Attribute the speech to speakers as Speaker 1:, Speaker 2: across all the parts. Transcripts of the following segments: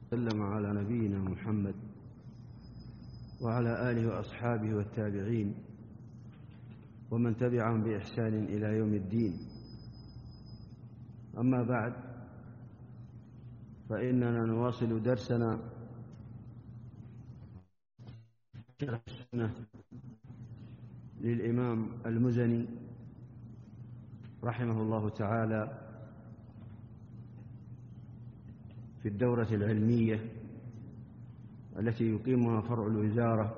Speaker 1: وسلم على نبينا محمد وعلى آله وأصحابه والتابعين ومن تبعهم بإحسان إلى يوم الدين. أما بعد، فإننا نواصل درسنا شرح السنة للإمام المزني رحمه الله تعالى في الدورة العلمية التي يقيمها فرع الوزارة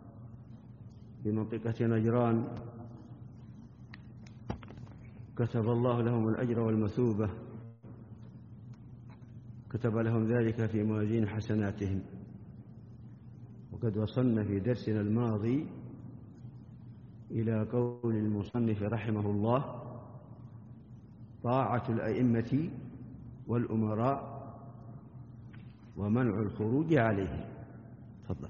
Speaker 1: بمنطقة نجران، كتب الله لهم الأجر والمثوبة، كتب لهم ذلك في موازين حسناتهم. وقد وصلنا في درسنا الماضي إلى قول المصنف رحمه الله: طاعة الأئمة والأمراء ومنع الخروج عليه. تفضل.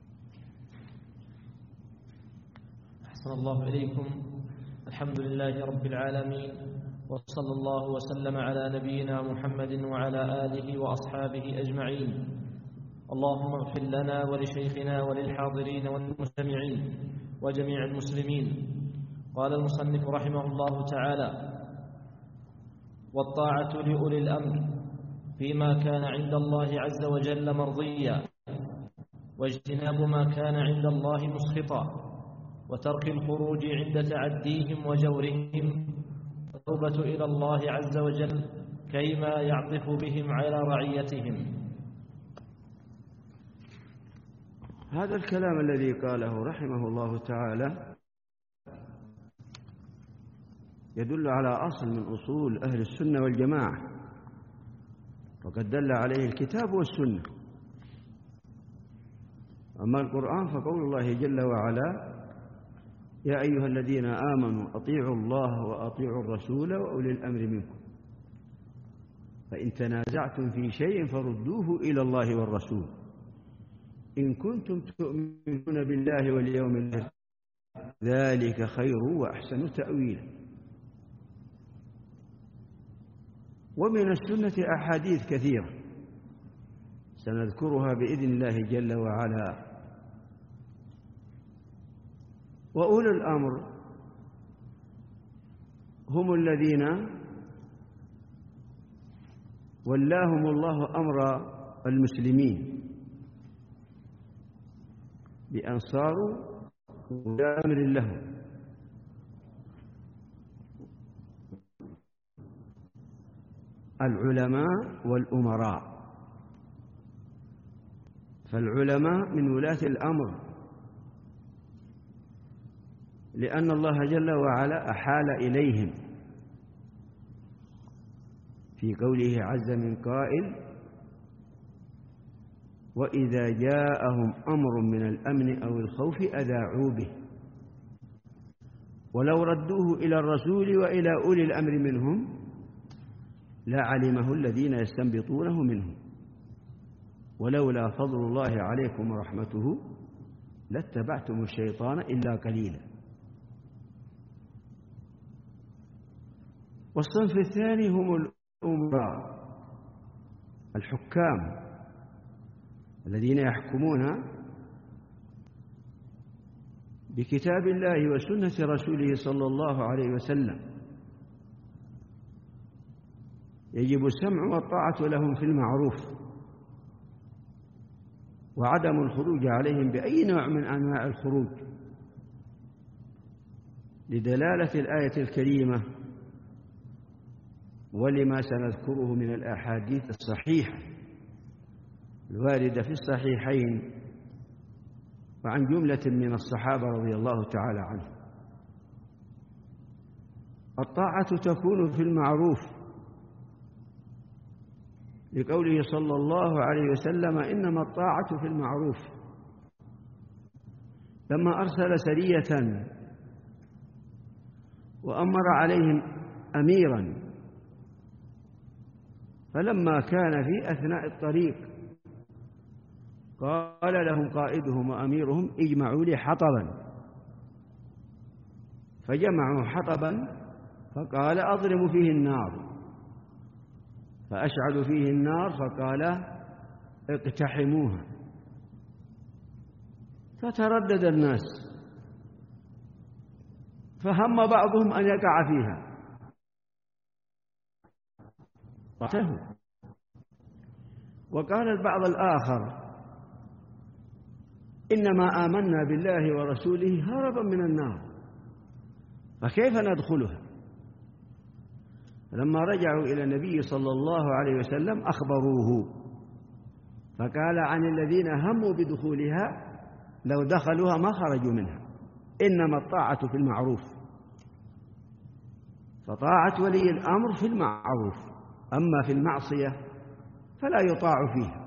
Speaker 2: أحسن الله إليكم. الحمد لله رب العالمين، وصلى الله وسلم على نبينا محمد وعلى آله وأصحابه أجمعين. اللهم اغفر لنا ولشيخنا وللحاضرين والمستمعين وجميع المسلمين. قال المصنف رحمه الله تعالى: والطاعة لأولي الأمر فيما كان عند الله عز وجل مرضيا، واجتناب ما كان عند الله مسخطا، وترك الخروج عند تعديهم وجورهم، والتوبة إلى الله عز وجل كيما يعطف بهم على رعيتهم.
Speaker 1: هذا الكلام الذي قاله رحمه الله تعالى يدل على أصل من أصول أهل السنة والجماعة، وقد دل عليه الكتاب والسنة. أما القرآن فقول الله جل وعلا: يا أيها الذين آمنوا أطيعوا الله وأطيعوا الرسول وأولي الأمر منكم، فإن تنازعتم في شيء فردوه إلى الله والرسول إن كنتم تؤمنون بالله واليوم الآخر، ذلك خير وأحسن تأويلا. ومن السنة أحاديث كثيرة سنذكرها بإذن الله جل وعلا. وأولي الأمر هم الذين ولاهم الله أمر المسلمين بأن صاروا ولاة أمر لهم، العلماء والأمراء. فالعلماء من ولاة الأمر، لأن الله جل وعلا أحال إليهم في قوله عز من قائل: وإذا جاءهم أمر من الأمن أو الخوف أذاعوا به ولو ردوه إلى الرسول وإلى أولي الأمر منهم لعلمه الذين يستنبطونه منهم ولولا فضل الله عليكم ورحمته لاتبعتم الشيطان إلا قليلا. والصنف الثاني هم الأمراء، الحكام الذين يحكمون بكتاب الله وسنة رسوله صلى الله عليه وسلم، يجب السمع والطاعة لهم في المعروف، وعدم الخروج عليهم بأي نوع من أنواع الخروج، لدلالة الآية الكريمة ولما سنذكره من الأحاديث الصحيحة الواردة في الصحيحين وعن جملة من الصحابة رضي الله تعالى عنهم. الطاعة تكون في المعروف لقوله صلى الله عليه وسلم: إنما الطاعة في المعروف. لما أرسل سرية وأمر عليهم أميرا، فلما كان في أثناء الطريق قال لهم قائدهم وأميرهم: اجمعوا لي حطبا. فجمعوا حطبا فقال: أضرموا فيه النار. فأشعلوا فيه النار فقال: اقتحموها. فتردد الناس، فهم بعضهم أن يقع فيها، وقال البعض الآخر: إنما آمنا بالله ورسوله هربا من النار، فكيف ندخلها؟ لما رجعوا إلى النبي صلى الله عليه وسلم أخبروه، فقال عن الذين هموا بدخولها: لو دخلوها ما خرجوا منها، إنما الطاعة في المعروف. فطاعة ولي الأمر في المعروف، أما في المعصية فلا يطاع فيها،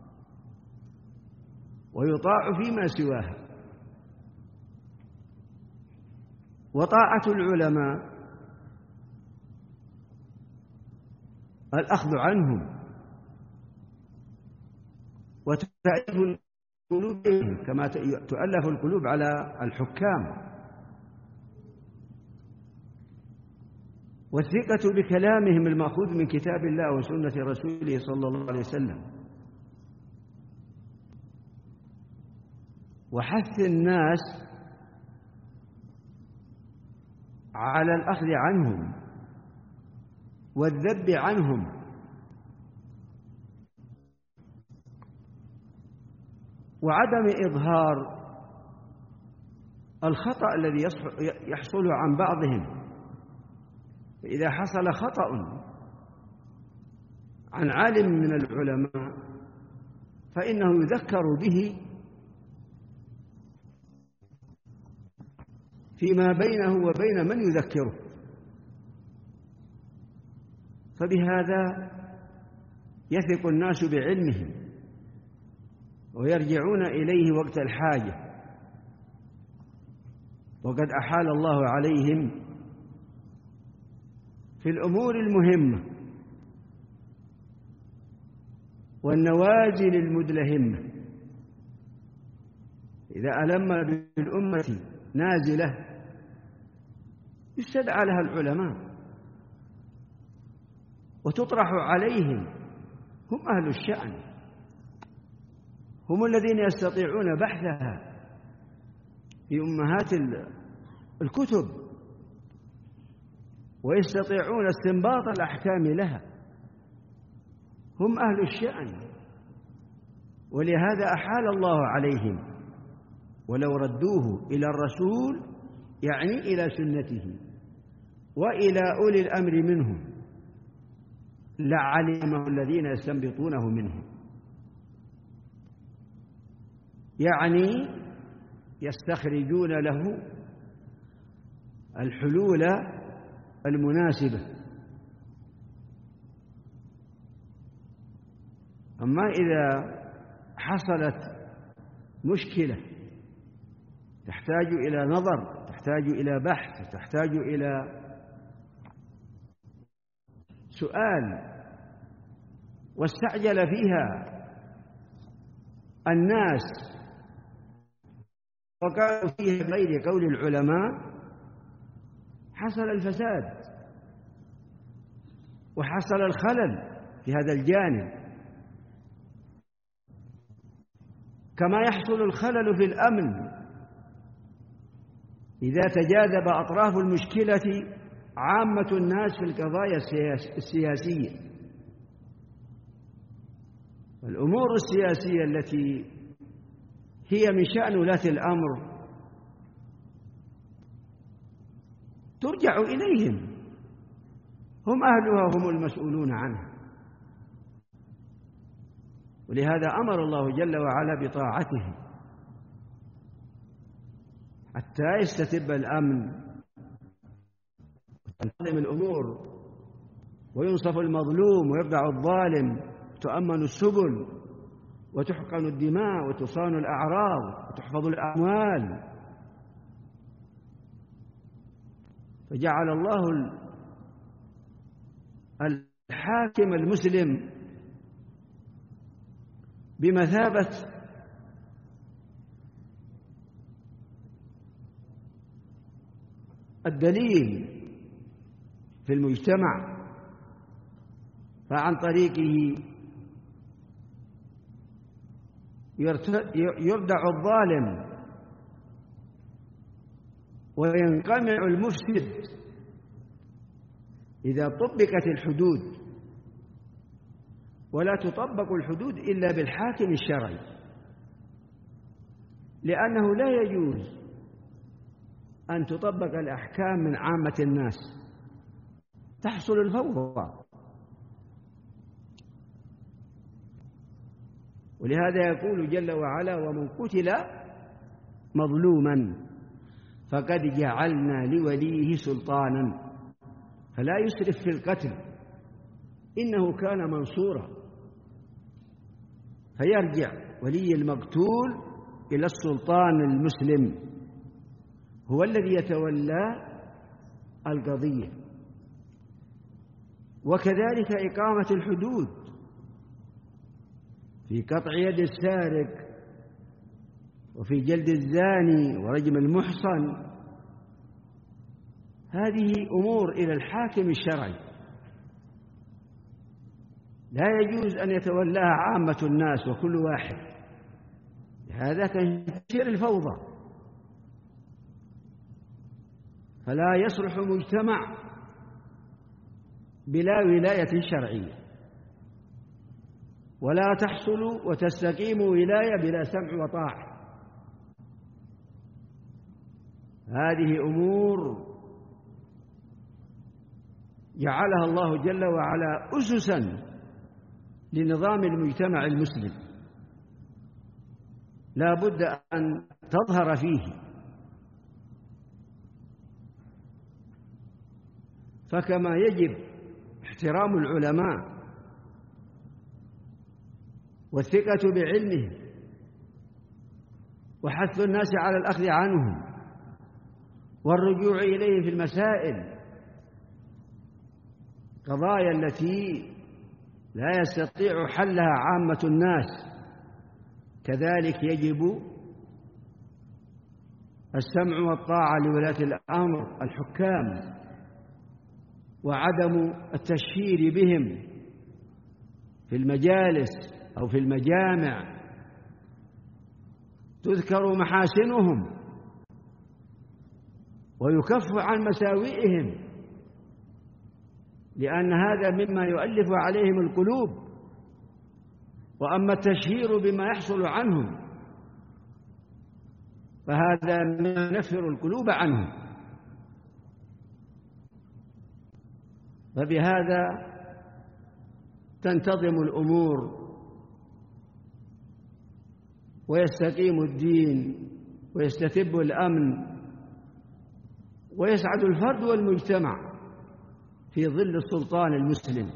Speaker 1: ويطاع فيما سواها. وطاعة العلماء الأخذ عنهم وتأليف القلوب كما تؤلف القلوب على الحكام، والثقة بكلامهم المأخوذ من كتاب الله وسنة رسوله صلى الله عليه وسلم، وحث الناس على الأخذ عنهم والذب عنهم، وعدم إظهار الخطأ الذي يحصل عن بعضهم. فإذا حصل خطأ عن عالم من العلماء فإنه يذكر به فيما بينه وبين من يذكره، فبهذا يثق الناس بعلمهم ويرجعون إليه وقت الحاجة. وقد أحال الله عليهم في الأمور المهمة والنوازل المدلهمة. إذا ألم بالأمة نازلة يستدعى لها العلماء وتطرح عليهم، هم أهل الشأن، هم الذين يستطيعون بحثها في أمهات الكتب ويستطيعون استنباط الأحكام لها، هم أهل الشأن. ولهذا أحال الله عليهم، ولو ردوه إلى الرسول يعني إلى سنته وإلى أولي الأمر منهم لعلمه الذين يستنبطونه منهم، يعني يستخرجون له الحلول المناسبة. أما إذا حصلت مشكلة تحتاج إلى نظر، تحتاج إلى بحث، تحتاج إلى سؤال، واستعجل فيها الناس وقالوا فيه غير قول العلماء، حصل الفساد وحصل الخلل في هذا الجانب، كما يحصل الخلل في الأمن إذا تجاذب أطراف المشكلة عامة الناس في القضايا السياسية. الأمور السياسية التي هي من شأن ولاة الأمر ترجع إليهم، هم أهلها، هم المسؤولون عنها. ولهذا أمر الله جل وعلا بطاعته حتى يستتب الأمن وتنتظم الأمور وينصف المظلوم ويردع الظالم، تؤمن السبل وتحقن الدماء وتصان الأعراض وتحفظ الأموال. فجعل الله الحاكم المسلم بمثابة الدليل في المجتمع، فعن طريقه يردع الظالم وينقمع المفسد إذا طبقت الحدود، ولا تطبق الحدود إلا بالحاكم الشرعي، لأنه لا يجوز أن تطبق الأحكام من عامة الناس، تحصل الفوضى. ولهذا يقول جل وعلا: ومن قتل مظلوما فقد جعلنا لوليه سلطانا فلا يسرف في القتل إنه كان منصورا. فيرجع ولي المقتول إلى السلطان المسلم، هو الذي يتولى القضية. وكذلك إقامة الحدود في قطع يد السارق، وفي جلد الزاني ورجم المحصن، هذه أمور إلى الحاكم الشرعي، لا يجوز أن يتولاها عامة الناس وكل واحد، هذا تنشر الفوضى. فلا يصلح مجتمع بلا ولاية شرعية، ولا تحصل وتستقيم ولاية بلا سمع وطاعة. هذه أمور جعلها الله جل وعلا أسسا لنظام المجتمع المسلم، لا بد أن تظهر فيه. فكما يجب احترام العلماء والثقة بعلمهم وحث الناس على الأخذ عنهم والرجوع إليه في المسائل قضايا التي لا يستطيع حلها عامة الناس، كذلك يجب السمع والطاعة لولاة الأمر الحكام، وعدم التشهير بهم في المجالس أو في المجامع تذكر محاسنهم ويكف عن مساوئهم، لأن هذا مما يؤلف عليهم القلوب. وأما التشهير بما يحصل عنهم فهذا مما ينفر القلوب عنهم. فبهذا تنتظم الأمور ويستقيم الدين ويستتب الأمن ويسعد الفرد والمجتمع في ظل السلطان المسلم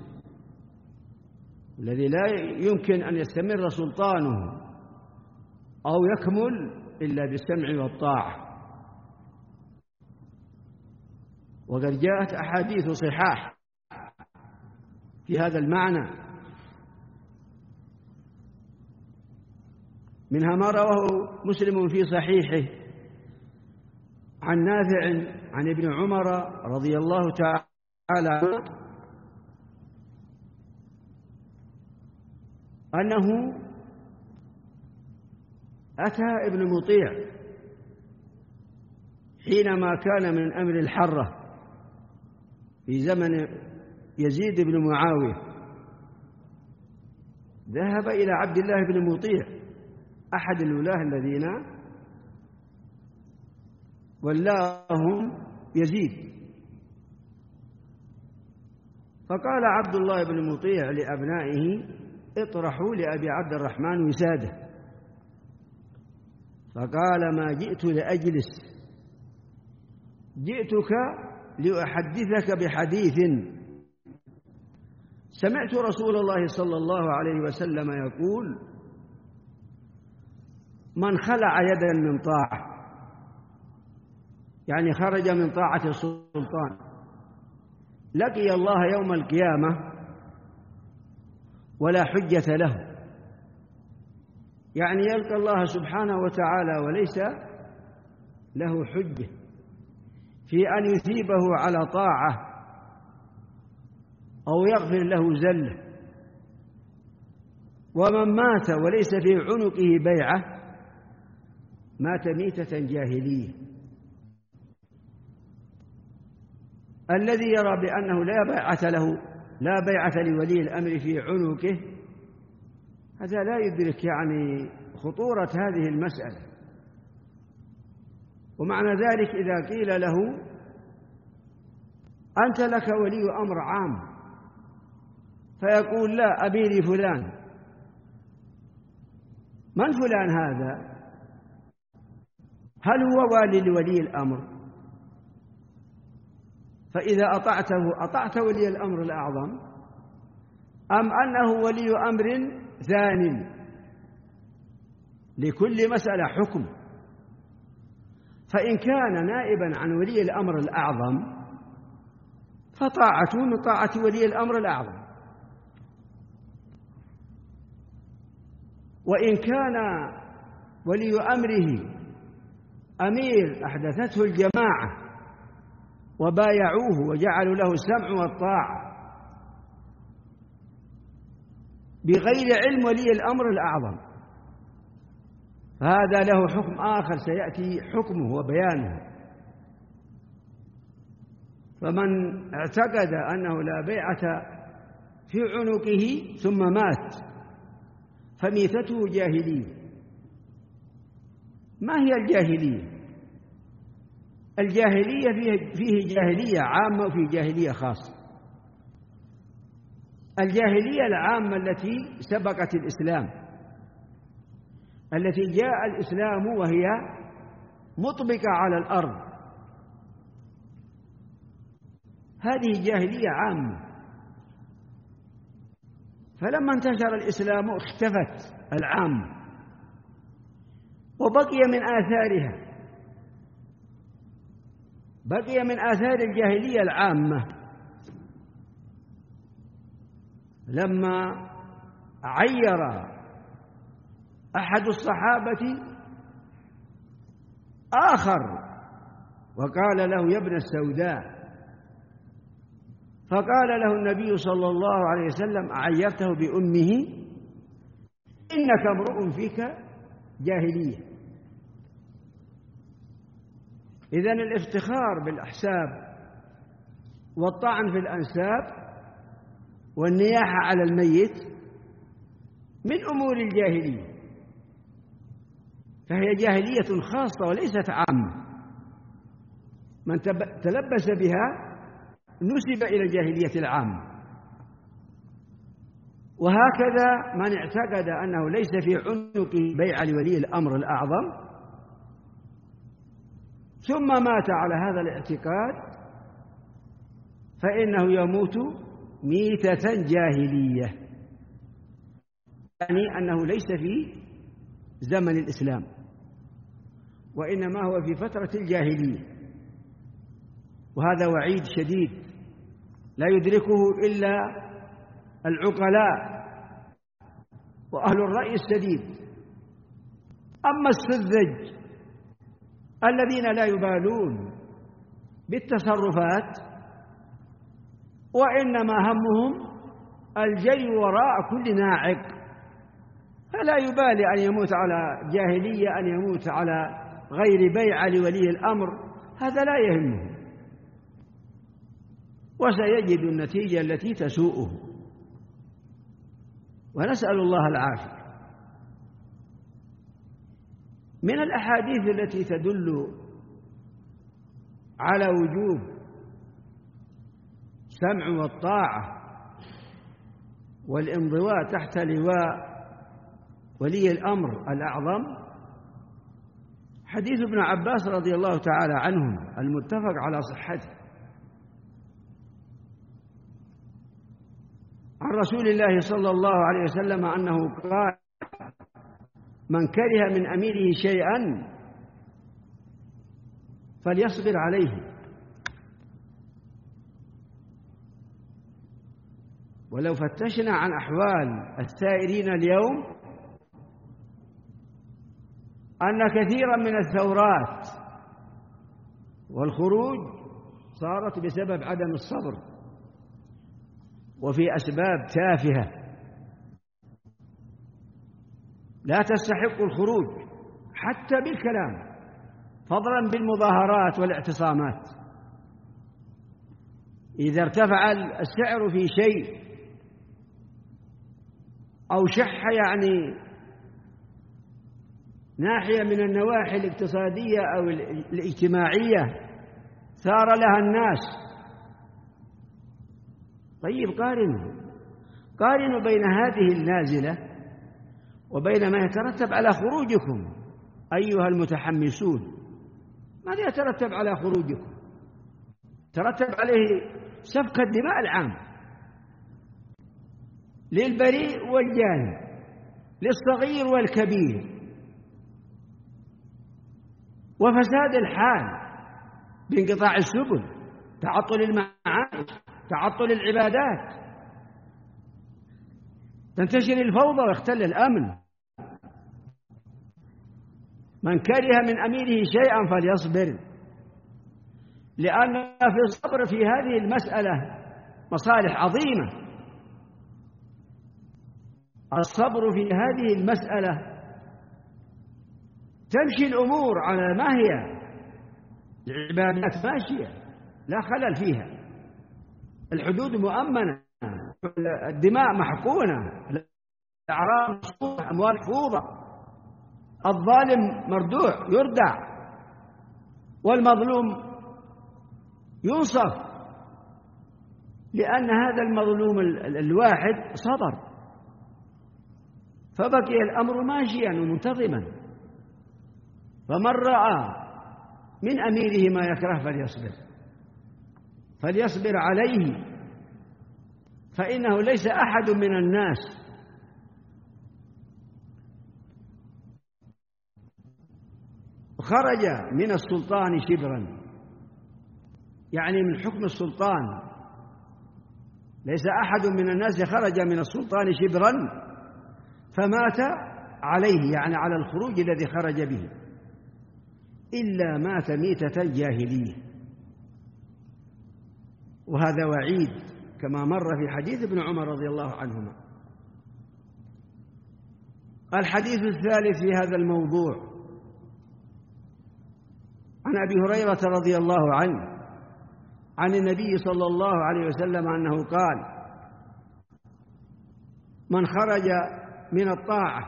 Speaker 1: الذي لا يمكن أن يستمر سلطانه أو يكمل إلا بالسمع والطاعة. وقد جاءت أحاديث صحاح في هذا المعنى، منها ما رواه مسلم في صحيحه عن نافع عن ابن عمر رضي الله تعالى عنه أنه أتى ابن مطيع حينما كان من أمر الحرة في زمن يزيد بن معاوية، ذهب إلى عبد الله بن مطيع أحد الولاة الذين ولاهم يزيد، فقال عبد الله بن مطيع لأبنائه: اطرحوا لأبي عبد الرحمن وساده. فقال: ما جئت لأجلس، جئتك لأحدثك بحديث سمعت رسول الله صلى الله عليه وسلم يقول: من خلع يدا من طاعة، يعني خرج من طاعة السلطان، لقي الله يوم القيامة ولا حجة له، يعني يلقى الله سبحانه وتعالى وليس له حجة في أن يثيبه على طاعة أو يغفر له زله. ومن مات وليس في عنقه بيعة مات ميتة جاهلية. الذي يرى بأنه لا بيعة لولي الأمر في عنقه، هذا لا يدرك يعني خطورة هذه المسألة. ومعنى ذلك إذا قيل له أنت لك ولي أمر عام، فيقول لا، أبي لي فلان. من فلان هذا؟ هل هو والي لولي الأمر؟ فإذا أطعته أطعت ولي الأمر الأعظم، أم أنه ولي أمر ثانٍ؟ لكل مسألة حكم. فإن كان نائبا عن ولي الأمر الأعظم فطاعته من طاعة ولي الأمر الأعظم، وإن كان ولي أمره أمير أحدثته الجماعة وبايعوه وجعلوا له السمع والطاعة بغير علم ولي الأمر الأعظم، هذا له حكم آخر سيأتي حكمه وبيانه. فمن اعتقد أنه لا بيعة في عنقه ثم مات فميتته جاهلية. ما هي الجاهلية؟ الجاهلية فيه جاهلية عامة وفيه جاهلية خاصة. الجاهلية العامة التي سبقت الإسلام، التي جاء الإسلام وهي مطبقة على الأرض، هذه جاهلية عامة. فلما انتشر الإسلام اختفت العامة وبقي من آثار الجاهلية العامة لما عير أحد الصحابة آخر وقال له يا ابن السوداء، فقال له النبي صلى الله عليه وسلم أعيرته بأمه إنك امرؤ فيك جاهلية. إذن الافتخار بالأحساب والطعن في الأنساب والنياحة على الميت من أمور الجاهلية، فهي جاهلية خاصة وليست عامة. من تلبس بها نسب إلى الجاهلية العامة. وهكذا من اعتقد أنه ليس في عنقه بيعة لولي الأمر الأعظم ثم مات على هذا الاعتقاد فإنه يموت ميتة جاهلية، يعني أنه ليس في زمن الإسلام وإنما هو في فترة الجاهلية. وهذا وعيد شديد لا يدركه إلا العقلاء وأهل الرأي السديد. أما السذج الذين لا يبالون بالتصرفات وإنما همهم الجري وراء كل ناعق، فلا يبالي أن يموت على جاهلية، أن يموت على غير بيعة لولي الأمر، هذا لا يهمه، وسيجد النتيجة التي تسوءه، ونسأل الله العافية. من الأحاديث التي تدل على وجوب السمع والطاعة والانضواء تحت لواء ولي الأمر الأعظم حديث ابن عباس رضي الله تعالى عنهم المتفق على صحته عن رسول الله صلى الله عليه وسلم أنه قال: من كره من أميره شيئا فليصبر عليه، ولو فتشنا عن أحوال السائرين اليوم أن كثيرا من الثورات والخروج صارت بسبب عدم الصبر وفي أسباب تافهة لا تستحق الخروج حتى بالكلام، فضلا بالمظاهرات والاعتصامات. إذا ارتفع السعر في شيء أو شح ناحية من النواحي الاقتصادية أو الاجتماعية ثار لها الناس، طيب قارنوا بين هذه النازلة وبين ما يترتب على خروجكم أيها المتحمسون. ماذا يترتب على خروجكم؟ ترتب عليه سفك الدماء العام للبريء والجاني، للصغير والكبير، وفساد الحال بانقطاع السبل، تعطل المعايش، تعطل العبادات، تنتشر الفوضى ويختل الأمن. من كره من أميره شيئا فليصبر، لأن في الصبر في هذه المسألة مصالح عظيمة. الصبر في هذه المسألة تمشي الأمور على ما هي، العبادات ماشية لا خلل فيها، الحدود مؤمنة، الدماء محقونة، الأعراض محفوظة، أموال محفوظة، الظالم مردوع يردع، والمظلوم ينصف، لأن هذا المظلوم الواحد صبر، فبقي الأمر ماشيا ومنتظما. فمن رأى من أميره ما يكره فليصبر عليه، فإنه ليس أحد من الناس خرج من السلطان شبرا، يعني من حكم السلطان، ليس أحد من الناس خرج من السلطان شبرا فمات عليه، يعني على الخروج الذي خرج به، إلا مات ميتة الجاهلية. وهذا وعيد كما مر في حديث ابن عمر رضي الله عنهما. الحديث الثالث في هذا الموضوع عن أبي هريرة رضي الله عنه عن النبي صلى الله عليه وسلم أنه قال: من خرج من الطاعة،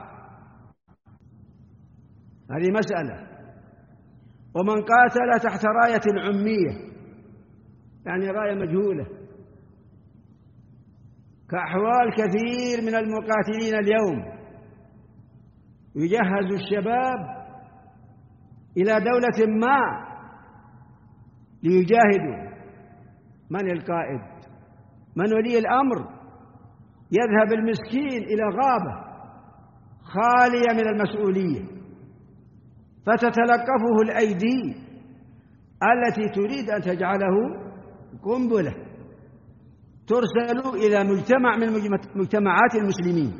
Speaker 1: هذه مسألة، ومن قاتل تحت راية عمية، يعني راية مجهولة، كأحوال كثير من المقاتلين اليوم، يجهز الشباب إلى دولة ما ليجاهدوا. من القائد؟ من ولي الأمر؟ يذهب المسكين إلى غابة خالية من المسؤولية، فتتلقفه الأيدي التي تريد أن تجعله قنبلة ترسل إلى مجتمع من مجتمعات المسلمين.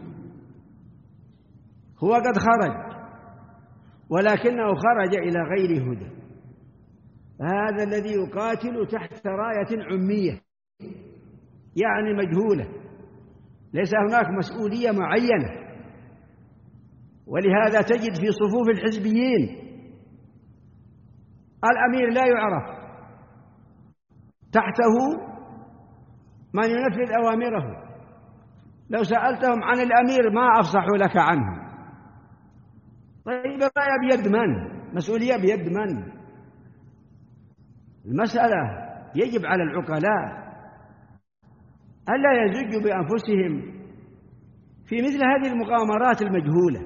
Speaker 1: هو قد خرج، ولكنه خرج إلى غير هدى. هذا الذي يقاتل تحت راية عمية، يعني مجهولة، ليس هناك مسؤولية معينة. ولهذا تجد في صفوف الحزبيين الأمير لا يعرف، تحته من ينفذ أوامره، لو سألتهم عن الأمير ما أفصحوا لك عنه. طيب الراية بيد من؟ مسؤولية بيد من؟ المسألة يجب على العقلاء ألا يزجوا بأنفسهم في مثل هذه المغامرات المجهولة.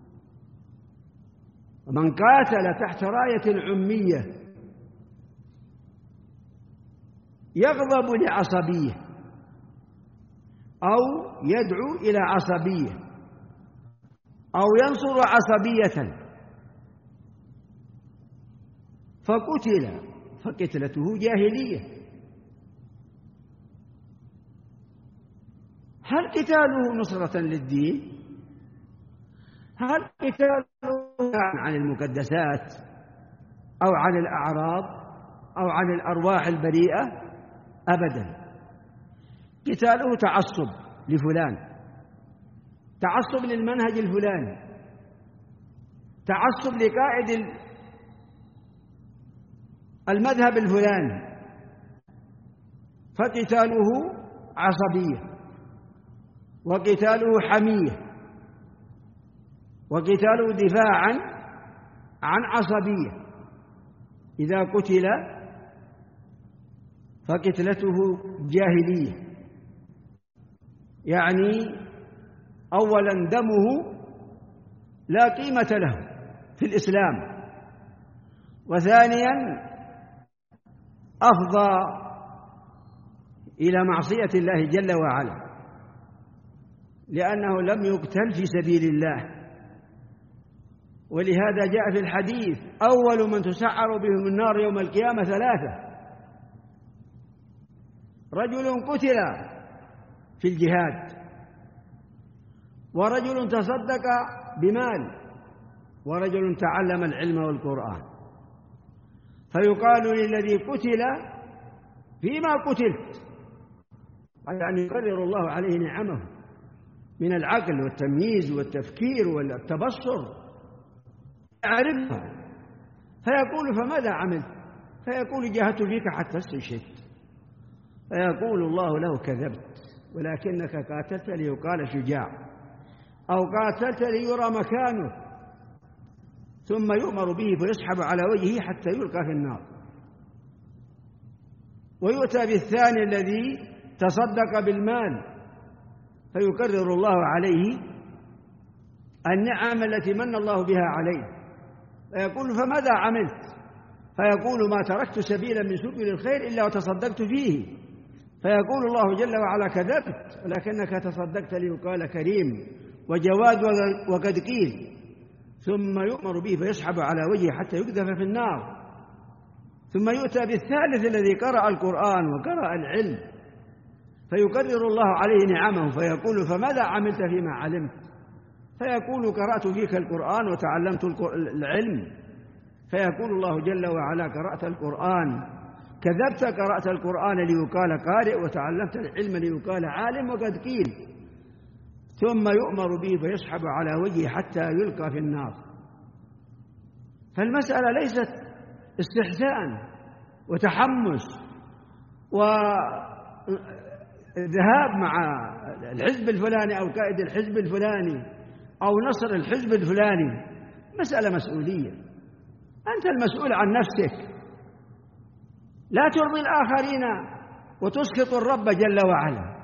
Speaker 1: ومن قاتل تحت راية عمية يغضب لعصبية أو يدعو إلى عصبية أو ينصر عصبية فقتل فقتلته جاهلية. هل قتاله نصرة للدين؟ هل قتاله عن المقدسات أو عن الأعراض أو عن الأرواح البريئة؟ أبدا. قتاله تعصب لفلان، تعصب للمنهج الفلاني، تعصب لقائد المذهب الفلاني فقتاله عصبية، وقتاله حمية، وقتاله دفاعا عن عصبية. إذا قتل فقتلته جاهلية، يعني أولا دمه لا قيمة له في الإسلام، وثانيا أفضى إلى معصية الله جل وعلا، لأنه لم يقتل في سبيل الله. ولهذا جاء في الحديث: أول من تسعر بهم النار يوم القيامة 3: رجل قتل في الجهاد، ورجل تصدق بمال، ورجل تعلم العلم والقرآن. فيقال للذي قتل: فيما قتلت؟ يعني يكرر الله عليه نعمه من العقل والتمييز والتفكير والتبصر، أعرفها. فيقول: فماذا عملت؟ فيقول: جاهدت فيك حتى استشهدت. فيقول الله له: كذبت، ولكنك قاتلت ليقال شجاع، أو قاتلت ليرى مكانه. ثم يؤمر به فيسحب على وجهه حتى يلقى في النار. ويؤتى بالثاني الذي تصدق بالمال، فيكرر الله عليه النعم التي من الله بها عليه، فيقول: فماذا عملت؟ فيقول: ما تركت سبيلا من سبل الخير إلا وتصدقت فيه. فيقول الله جل وعلا: كذبت، ولكنك تصدقت ليقال كريم وجواد وقد قيل. ثم يؤمر به فيسحب على وجهه حتى يقذف في النار. ثم يؤتى بالثالث الذي قرأ القرآن وقرأ العلم، فيكرر الله عليه نعمه، فيقول: فماذا عملت فيما علمت؟ فيقول: قرأت فيك القرآن وتعلمت العلم. فيقول الله جل وعلا: قرأت القرآن، كذبت، قرأت القرآن ليقال قارئ، وتعلمت العلم ليقال عالم وقد قيل. ثم يؤمر به فيسحب على وجهه حتى يلقى في النار. فالمسألة ليست استحسان وتحمس وذهاب مع الحزب الفلاني أو قائد الحزب الفلاني أو نصر الحزب الفلاني. مسألة مسؤولية، أنت المسؤول عن نفسك، لا ترضي الآخرين وتسخط الرب جل وعلا.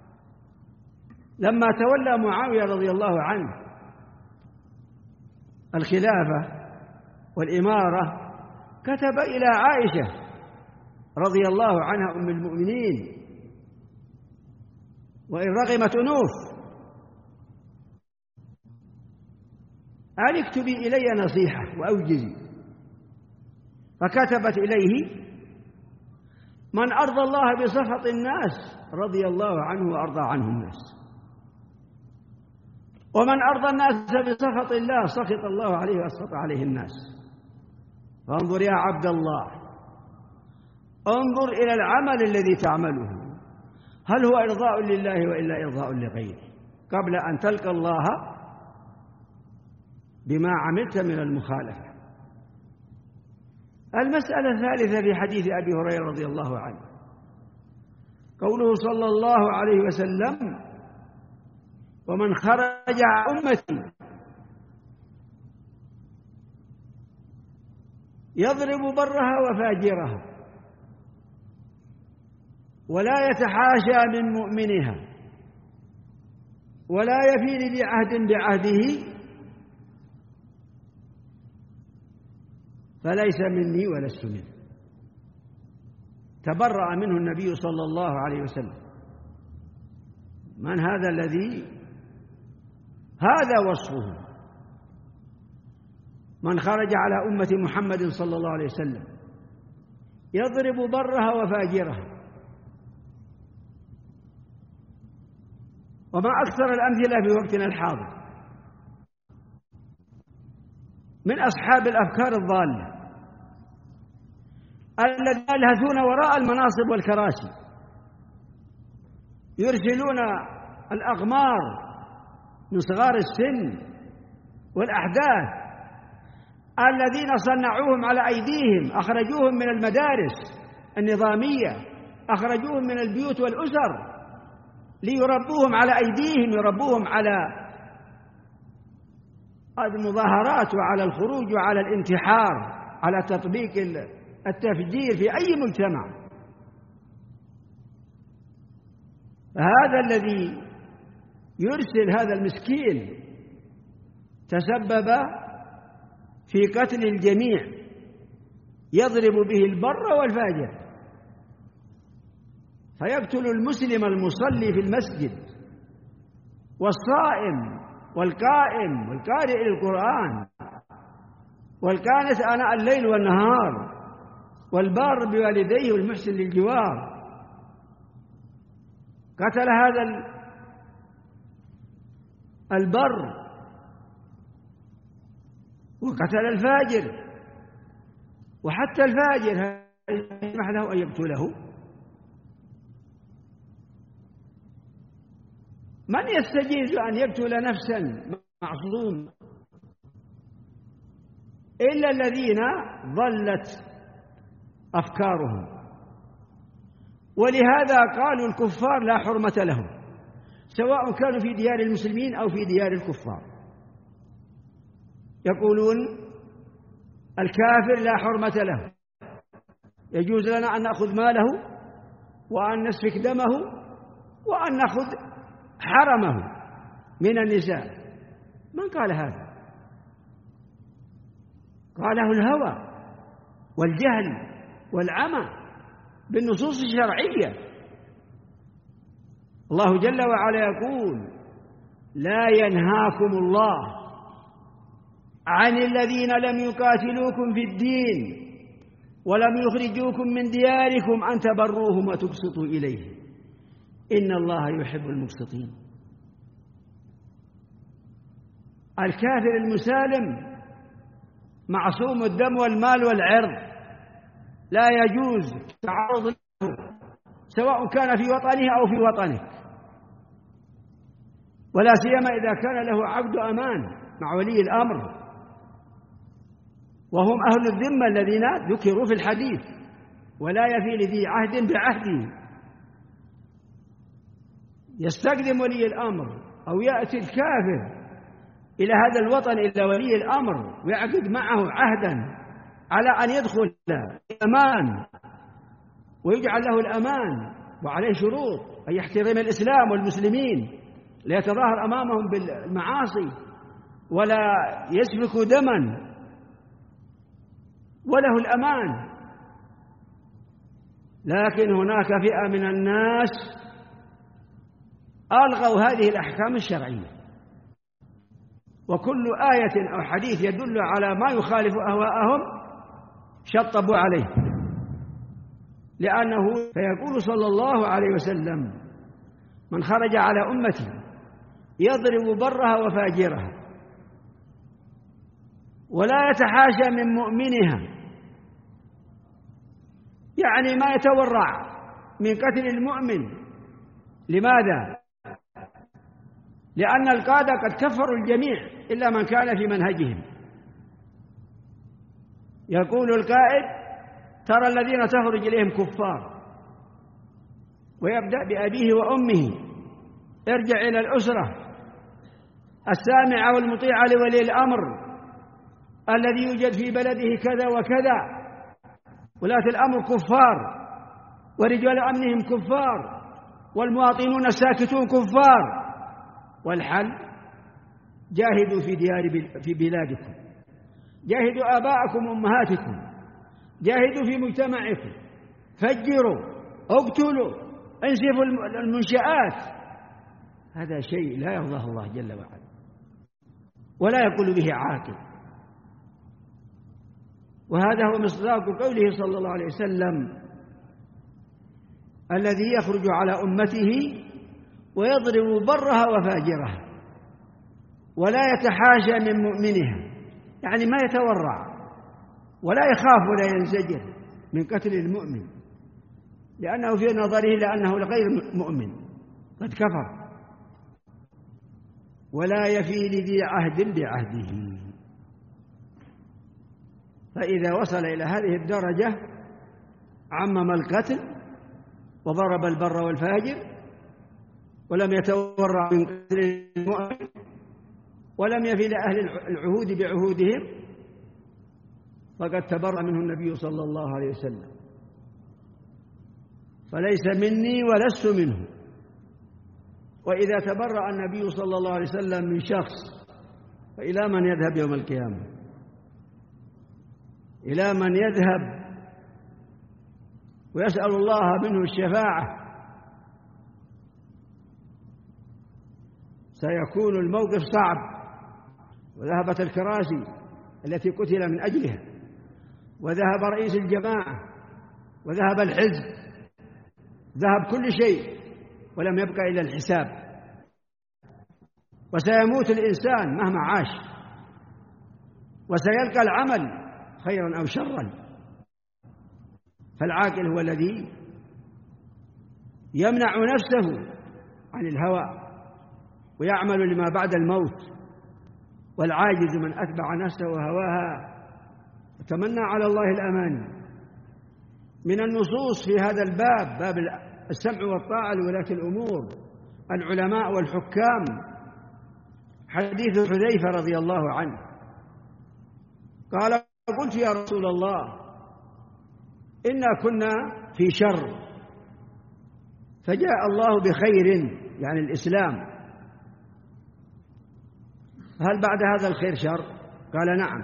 Speaker 1: لما تولى معاوية رضي الله عنه الخلافة والإمارة، كتب إلى عائشة رضي الله عنها أم المؤمنين، وإن رغمت أنوف: أن اكتبي إلي نصيحة وأوجزي. فكتبت إليه: من أرضى الله بسخط الناس رضي الله عنه وأرضى عنه الناس، ومن أرضى الناس بسخط الله سخط الله عليه وأسخط عليه الناس. فانظر يا عبد الله، انظر إلى العمل الذي تعمله، هل هو إرضاء لله وإلا إرضاء لغيره، قبل أن تلقى الله بما عملت من المخالفة. المسألة الثالثة في حديث أبي هريرة رضي الله عنه، قوله صلى الله عليه وسلم: ومن خرج عن أمتي يضرب برها وفاجرها ولا يتحاشى من مؤمنها ولا يفي ذي عهد بعهده فليس مني ولست منه. تبرأ منه النبي صلى الله عليه وسلم. من هذا الذي هذا وصفه؟ من خرج على أمة محمد صلى الله عليه وسلم يضرب برها وفاجرها. وما أكثر الأمثلة في وقتنا الحاضر من أصحاب الأفكار الضالة الذين يلهثون وراء المناصب والكراسي، يرسلون الأغمار من صغار السن والأحداث الذين صنعوهم على أيديهم، أخرجوهم من المدارس النظامية، أخرجوهم من البيوت والأسر ليربوهم على أيديهم، يربوهم على المظاهرات وعلى الخروج وعلى الانتحار، على تطبيق التفجير في أي مجتمع. هذا الذي يرسل هذا المسكين تسبب في قتل الجميع، يضرب به البر والفاجر، فيقتل المسلم المصلي في المسجد والصائم والقائم والقارئ للقرآن والكانس آناء الليل والنهار والبار بوالديه والمحسن للجوار. قتل هذا البر وقتل الفاجر، وحتى الفاجر يسمح له أن يقتله. من يستجيز أن يقتل نفسا معصومة إلا الذين ضلت أفكارهم، ولهذا قالوا الكفار لا حرمة لهم، سواء كانوا في ديار المسلمين أو في ديار الكفار. يقولون الكافر لا حرمة له، يجوز لنا أن نأخذ ماله وأن نسفك دمه وأن نأخذ حرمه من النساء. من قال هذا؟ قاله الهوى والجهل والعمى بالنصوص الشرعية. الله جل وعلا يقول: لا ينهاكم الله عن الذين لم يقاتلوكم في الدين ولم يخرجوكم من دياركم أن تبروهم وتقسطوا إليهم إن الله يحب المقسطين. الكافر المسالم معصوم الدم والمال والعرض، لا يجوز تعرض له سواء كان في وطنه أو في وطنك، ولا سيما إذا كان له عقد أمان مع ولي الأمر، وهم أهل الذمة الذين ذكروا في الحديث: ولا يفي لذي عهد بعهده. يستقدم ولي الأمر أو يأتي الكافر إلى هذا الوطن إلى ولي الأمر ويعقد معه عهدا على أن يدخل الأمان ويجعل له الأمان، وعليه شروط: أن يحترم الإسلام والمسلمين، لا يتظاهر أمامهم بالمعاصي ولا يسفك دما، وله الأمان. لكن هناك فئة من الناس ألغوا هذه الأحكام الشرعية، وكل آية أو حديث يدل على ما يخالف أهواءهم شطبوا عليه، لأنه فيقول صلى الله عليه وسلم: من خرج على أمتي يضرب برها وفاجرها ولا يتحاشى من مؤمنها، يعني ما يتورع من قتل المؤمن. لماذا؟ لأن القادة قد كفروا الجميع إلا من كان في منهجهم. يقول القائد: ترى الذين تخرج إليهم كفار، ويبدأ بأبيه وأمه، ارجع إلى الأسرة السامعة والمطيعة لولي الأمر الذي يوجد في بلده كذا وكذا، ولاة الأمر كفار ورجال أمنهم كفار والمواطنون الساكتون كفار. والحل: جاهدوا في بلادكم، جاهدوا آباءكم وأمهاتكم، جاهدوا في مجتمعكم، فجروا، اقتلوا، انسفوا المنشآت. هذا شيء لا يرضاه الله جل وعلا ولا يقول به عاقل. وهذا هو مصداق قوله صلى الله عليه وسلم: الذي يخرج على أمته ويضرب برها وفاجرها ولا يتحاشى من مؤمنها، يعني ما يتورع ولا يخاف ولا ينزجر من قتل المؤمن، لأنه في نظره لأنه غير مؤمن قد كفر. ولا يفي لذي عهد بعهده. فإذا وصل إلى هذه الدرجة عمم القتل وضرب البر والفاجر ولم يتورع من قتل المؤمن ولم يفي لأهل العهود بعهودهم فقد تبرأ منه النبي صلى الله عليه وسلم. فليس مني ولست منه. وإذا تبرأ النبي صلى الله عليه وسلم من شخص فإلى من يذهب يوم القيامة؟ إلى من يذهب ويسأل الله منه الشفاعة؟ سيكون الموقف صعب. وذهبت الكراسي التي قتل من أجلها، وذهب رئيس الجماعة، وذهب الحزب، ذهب كل شيء، ولم يبقى إلا الحساب. وسيموت الإنسان مهما عاش، وسيلقى العمل خيرا أو شرا. فالعاقل هو الذي يمنع نفسه عن الهوى ويعمل لما بعد الموت، والعاجز من أتبع نفسه وهواها وتمنى على الله الأماني. من النصوص في هذا الباب، باب السمع والطاعة لولاة الأمور العلماء والحكام، حديث حذيفة رضي الله عنه قال: قلت يا رسول الله إنا كنا في شر فجاء الله بخير، يعني الإسلام، هل بعد هذا الخير شر؟ قال: نعم.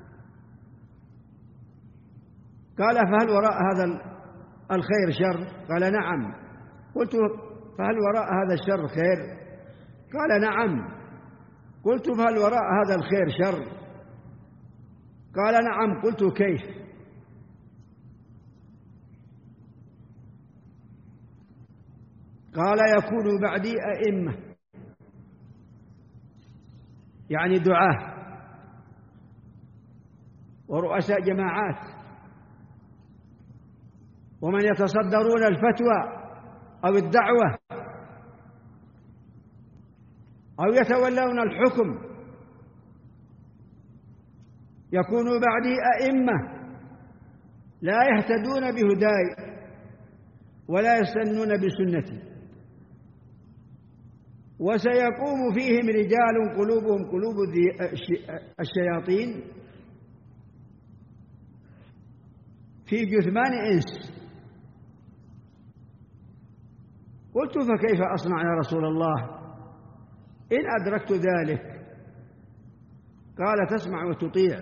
Speaker 1: قال: فهل وراء هذا الخير شر؟ قال: نعم. قلت: فهل وراء هذا الشر خير؟ قال: نعم. قلت: فهل وراء هذا الخير شر؟ قال: نعم. قلت: كيف؟ قال: يكون بعدي أئمة، يعني دعاة ورؤساء جماعات، ومن يتصدرون الفتوى أو الدعوة أو يتولون الحكم. يكون بعدي أئمة لا يهتدون بهداي ولا يستنون بسنتي، وسيقوم فيهم رجال قلوبهم قلوب الشياطين في جثمان إنس. قلت: فكيف أصنع يا رسول الله إن أدركت ذلك؟ قال: تسمع وتطيع.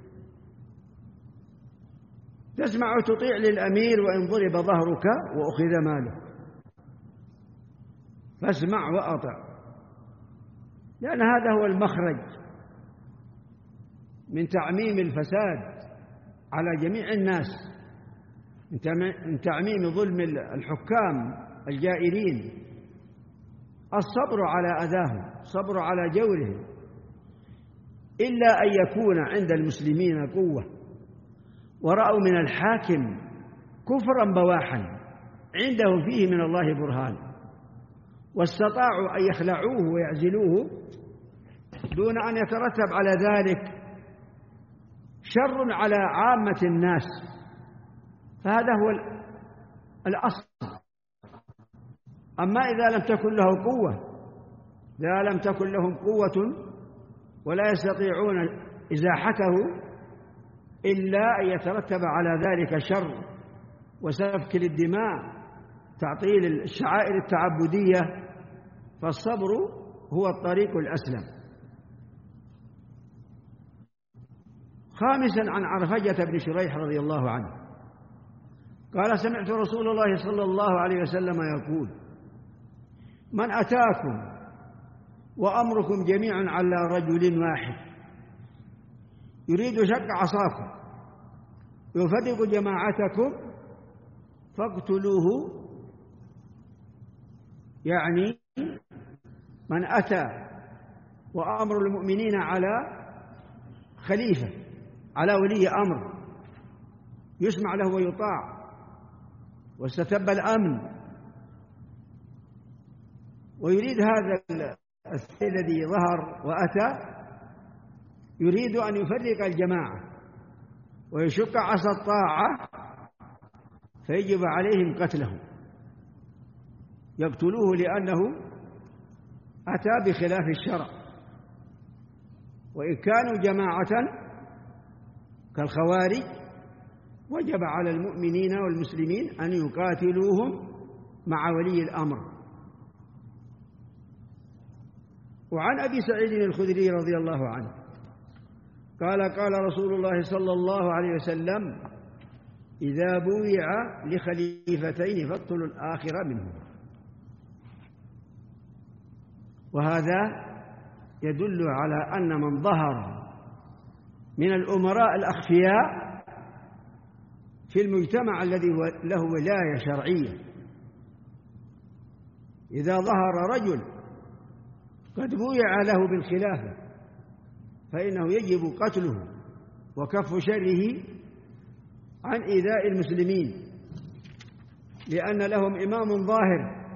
Speaker 1: تسمع وتطيع للأمير وإن ضرب ظهرك وأخذ مالك، فاسمع وأطع، لأن هذا هو المخرج من تعميم الفساد على جميع الناس، من تعميم ظلم الحكام الجائرين. الصبر على أذاهم، الصبر على جورهم، إلا أن يكون عند المسلمين قوة ورأوا من الحاكم كفرا بواحا عندهم فيه من الله برهان، واستطاعوا أن يخلعوه ويعزلوه دون أن يترتب على ذلك شر على عامة الناس، فهذا هو الأصل. أما إذا لم تكن له قوة، إذا لم تكن لهم قوة ولا يستطيعون إزاحته إلا أن يترتب على ذلك شر وسفك للدماء، تعطيل الشعائر التعبدية، فالصبر هو الطريق الأسلم. خامسا، عن عرفجة بن شريح رضي الله عنه قال: سمعت رسول الله صلى الله عليه وسلم يقول: من أتاكم وأمركم جميعا على رجل واحد يريد شق عصاكم يفرق جماعتكم فاقتلوه، يعني من أتى وأمر المؤمنين على خليفة، على ولي أمر يسمع له ويطاع واستتب الأمن، ويريد هذا الذي ظهر وأتى يريد أن يفرق الجماعة ويشق عصا الطاعة فيجب عليهم قتله، يقتلوه لأنه أتى بخلاف الشرع. وإن كانوا جماعة كالخوارج وجب على المؤمنين والمسلمين أن يقاتلوهم مع ولي الأمر. وعن أبي سعيد الخدري رضي الله عنه قال قال رسول الله صلى الله عليه وسلم: إذا بويع لخليفتين فاقتلوا الآخر منهما. وهذا يدل على أن من ظهر من الأمراء الأخفياء في المجتمع الذي له ولاية شرعية، إذا ظهر رجل قد بويع له بالخلافة فإنه يجب قتله وكف شره عن إيذاء المسلمين، لأن لهم إمام ظاهر.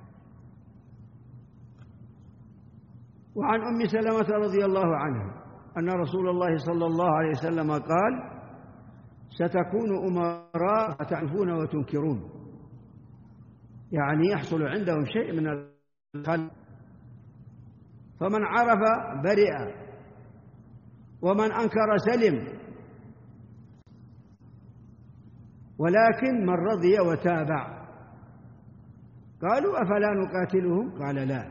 Speaker 1: وعن أم سلمة رضي الله عنها أن رسول الله صلى الله عليه وسلم قال: ستكون أمراء تعرفون وتنكرون، يعني يحصل عندهم شيء من الخلق، فمن عرف برئ ومن أنكر سلم، ولكن من رضي وتابع. قالوا: أفلا نقاتلهم؟ قال: لا.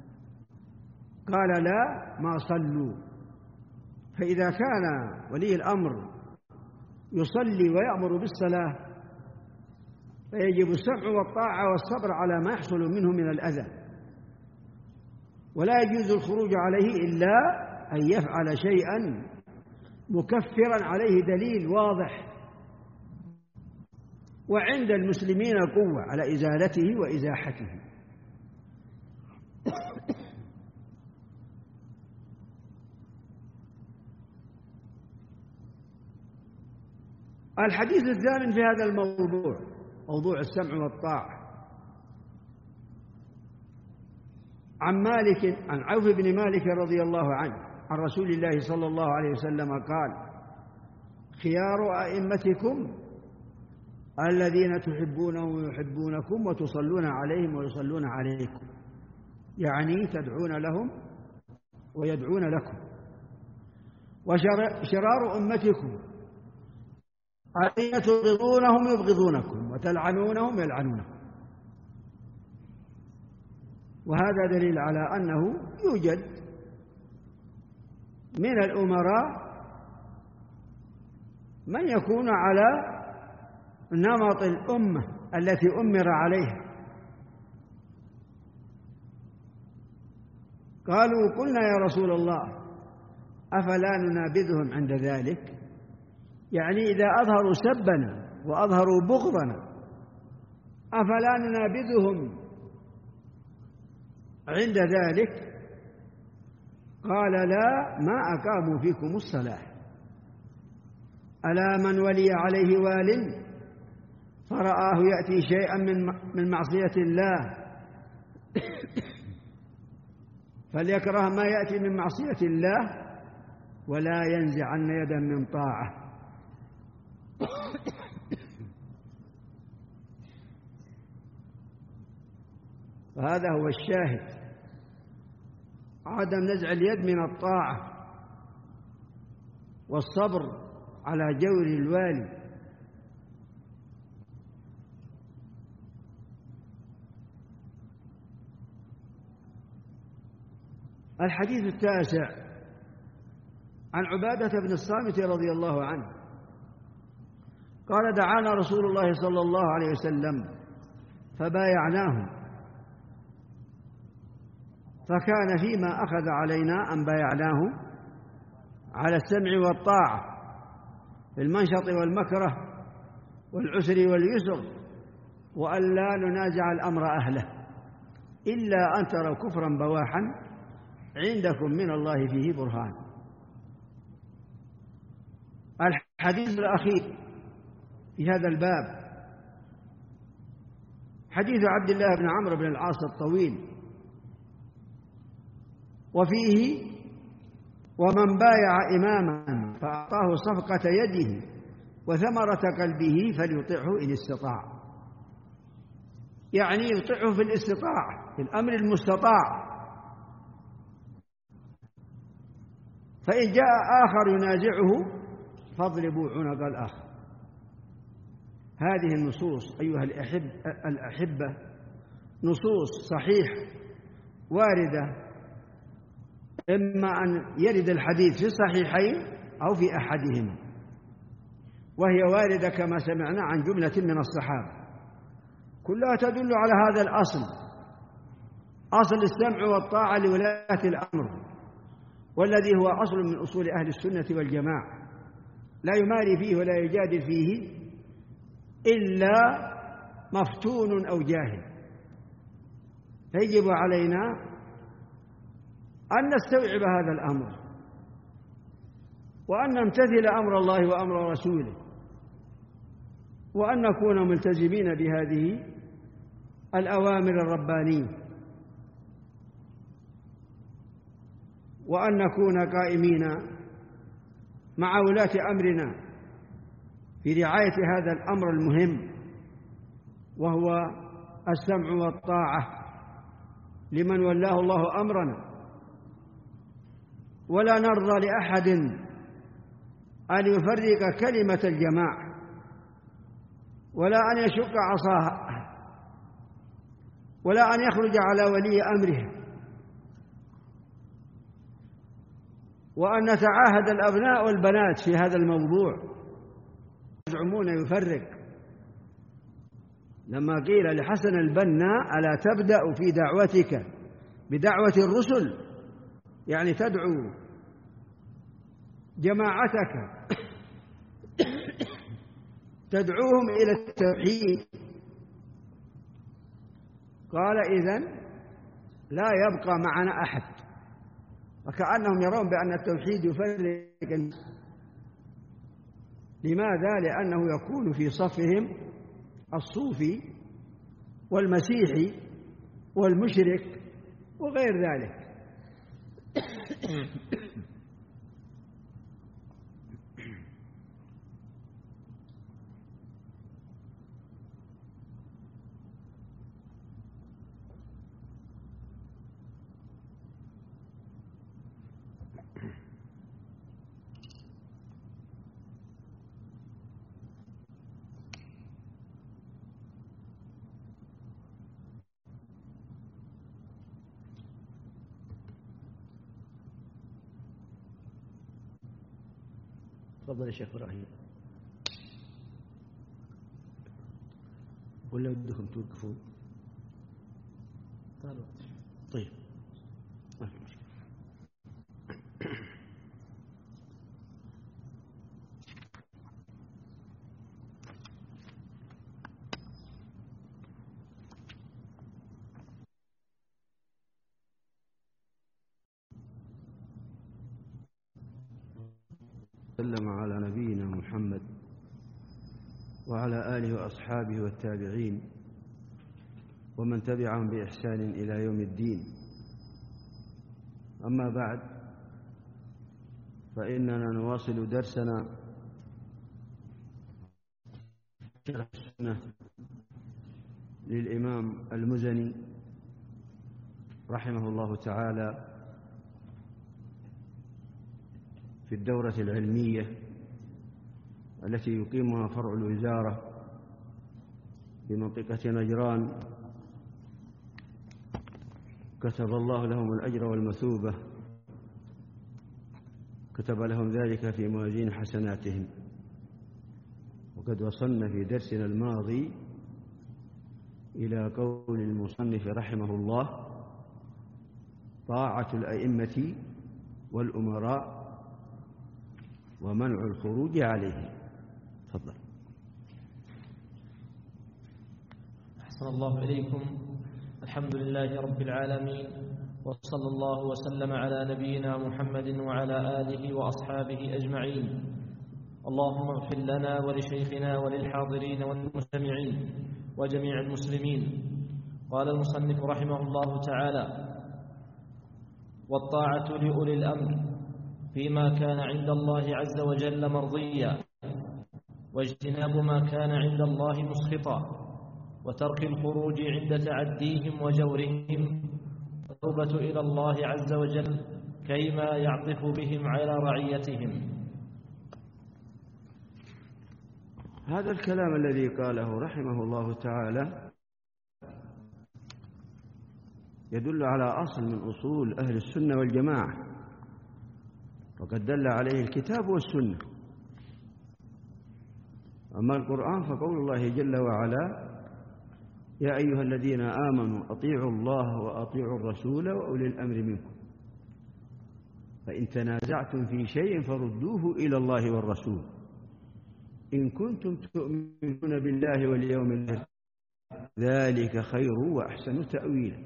Speaker 1: قال: لا ما صلوا. فإذا كان ولي الأمر يصلي ويأمر بالصلاة فيجب السمع والطاعة والصبر على ما يحصل منه من الأذى، ولا يجوز الخروج عليه إلا أن يفعل شيئا مكفرا عليه دليل واضح، وعند المسلمين قوة على إزالته وإزاحته. الحديث الثامن في هذا الموضوع موضوع السمع والطاعة. عن عوف بن مالك رضي الله عنه عن رسول الله صلى الله عليه وسلم قال: خيار أئمتكم الذين تحبونهم ويحبونكم وتصلون عليهم ويصلون عليكم، يعني تدعون لهم ويدعون لكم. وشرار أمتكم الذين تبغضونهم يبغضونكم وتلعنونهم يلعنونكم. وهذا دليل على أنه يوجد من الأمراء من يكون على نمط الأمة التي أمر عليها. قالوا: قلنا يا رسول الله أفلا ننابذهم عند ذلك؟ يعني إذا أظهروا سبنا وأظهروا بغضنا أفلا ننابذهم عند ذلك؟ قال: لا ما أقاموا فيكم الصلاة. ألا من ولي عليه وال فرآه يأتي شيئا من معصية الله فليكره ما يأتي من معصية الله ولا ينزعن يدا من طاعة. وهذا هو الشاهد، عدم نزع اليد من الطاعة والصبر على جور الوالي. الحديث التاسع عن عبادة بن الصامت رضي الله عنه قال: دعانا رسول الله صلى الله عليه وسلم فبايعناه، فكان فيما أخذ علينا أن بايعناه على السمع والطاعة في المنشط والمكره والعسر واليسر، وأن لا ننازع الأمر أهله إلا أن تروا كفرا بواحا عندكم من الله فيه برهان. الحديث الأخير في هذا الباب حديث عبد الله بن عمرو بن العاص الطويل، وفيه: ومن بايع إماما فأعطاه صفقة يده وثمرة قلبه فليطعه إن استطاع، يعني يطعه في الاستطاعة، في الأمر المستطاع. فإن جاء آخر ينازعه فاضربوا عنق الآخر. هذه النصوص أيها الأحبة نصوص صحيحة واردة، إما أن يرد الحديث في الصحيحين أو في أحدهما، وهي واردة كما سمعنا عن جملة من الصحابة، كلها تدل على هذا الأصل، أصل السمع والطاعة لولاة الأمر، والذي هو أصل من أصول أهل السنة والجماعة، لا يماري فيه ولا يجادل فيه إلا مفتون أو جاهل. فيجب علينا أن نستوعب هذا الأمر، وأن نمتثل أمر الله وأمر رسوله، وأن نكون ملتزمين بهذه الأوامر الربانية، وأن نكون قائمين مع ولاة أمرنا في رعاية هذا الأمر المهم، وهو السمع والطاعة لمن ولاه الله أمرنا. ولا نرضى لأحد أن يفرق كلمة الجماعة، ولا أن يشق عصاها، ولا أن يخرج على ولي أمره، وأن نتعاهد الأبناء والبنات في هذا الموضوع. يزعمون يفرق، لما قيل لحسن البنا ألا تبدأ في دعوتك بدعوة الرسل، يعني تدعو جماعتك تدعوهم إلى التوحيد، قال إذن لا يبقى معنا أحد. وكأنهم يرون بأن التوحيد يفرق الناس. لماذا؟ لأنه يكون في صفهم الصوفي والمسيحي والمشرك وغير ذلك. تفضل يا شيخ إبراهيم. ولا بدكم توقفون؟ طيب ما في مشكلة. سلم على نبينا محمد وعلى آله وأصحابه والتابعين ومن تبعهم بإحسان إلى يوم الدين. أما بعد، فإننا نواصل درسنا شرح السنة للإمام المزني رحمه الله تعالى في الدورة العلمية التي يقيمها فرع الوزارة في منطقة نجران، كتب الله لهم الأجر والمثوبة، كتب لهم ذلك في موازين حسناتهم. وقد وصلنا في درسنا الماضي إلى قول المصنف رحمه الله: طاعة الأئمة والأمراء ومنع الخروج عليه. تفضل.
Speaker 2: أحسن الله إليكم. الحمد لله رب العالمين، وصلى الله وسلم على نبينا محمد وعلى آله وأصحابه أجمعين. اللهم اغفر لنا ولشيخنا وللحاضرين والمستمعين وجميع المسلمين. قال المصنف رحمه الله تعالى: والطاعة لأولي الأمر فيما كان عند الله عز وجل مرضيا، واجتناب ما كان عند الله مسخطا، وترك الخروج عند تعديهم وجورهم، والتوبة إلى الله عز وجل كيما يعطف بهم على رعيتهم.
Speaker 1: هذا الكلام الذي قاله رحمه الله تعالى يدل على أصل من أصول أهل السنة والجماعة، وقد دل عليه الكتاب والسنة. أما القرآن فقول الله جل وعلا: يا أيها الذين آمنوا أطيعوا الله وأطيعوا الرسول وأولي الأمر منكم، فإن تنازعتم في شيء فردوه إلى الله والرسول إن كنتم تؤمنون بالله واليوم الآخر ذلك خير وأحسن تأويلا.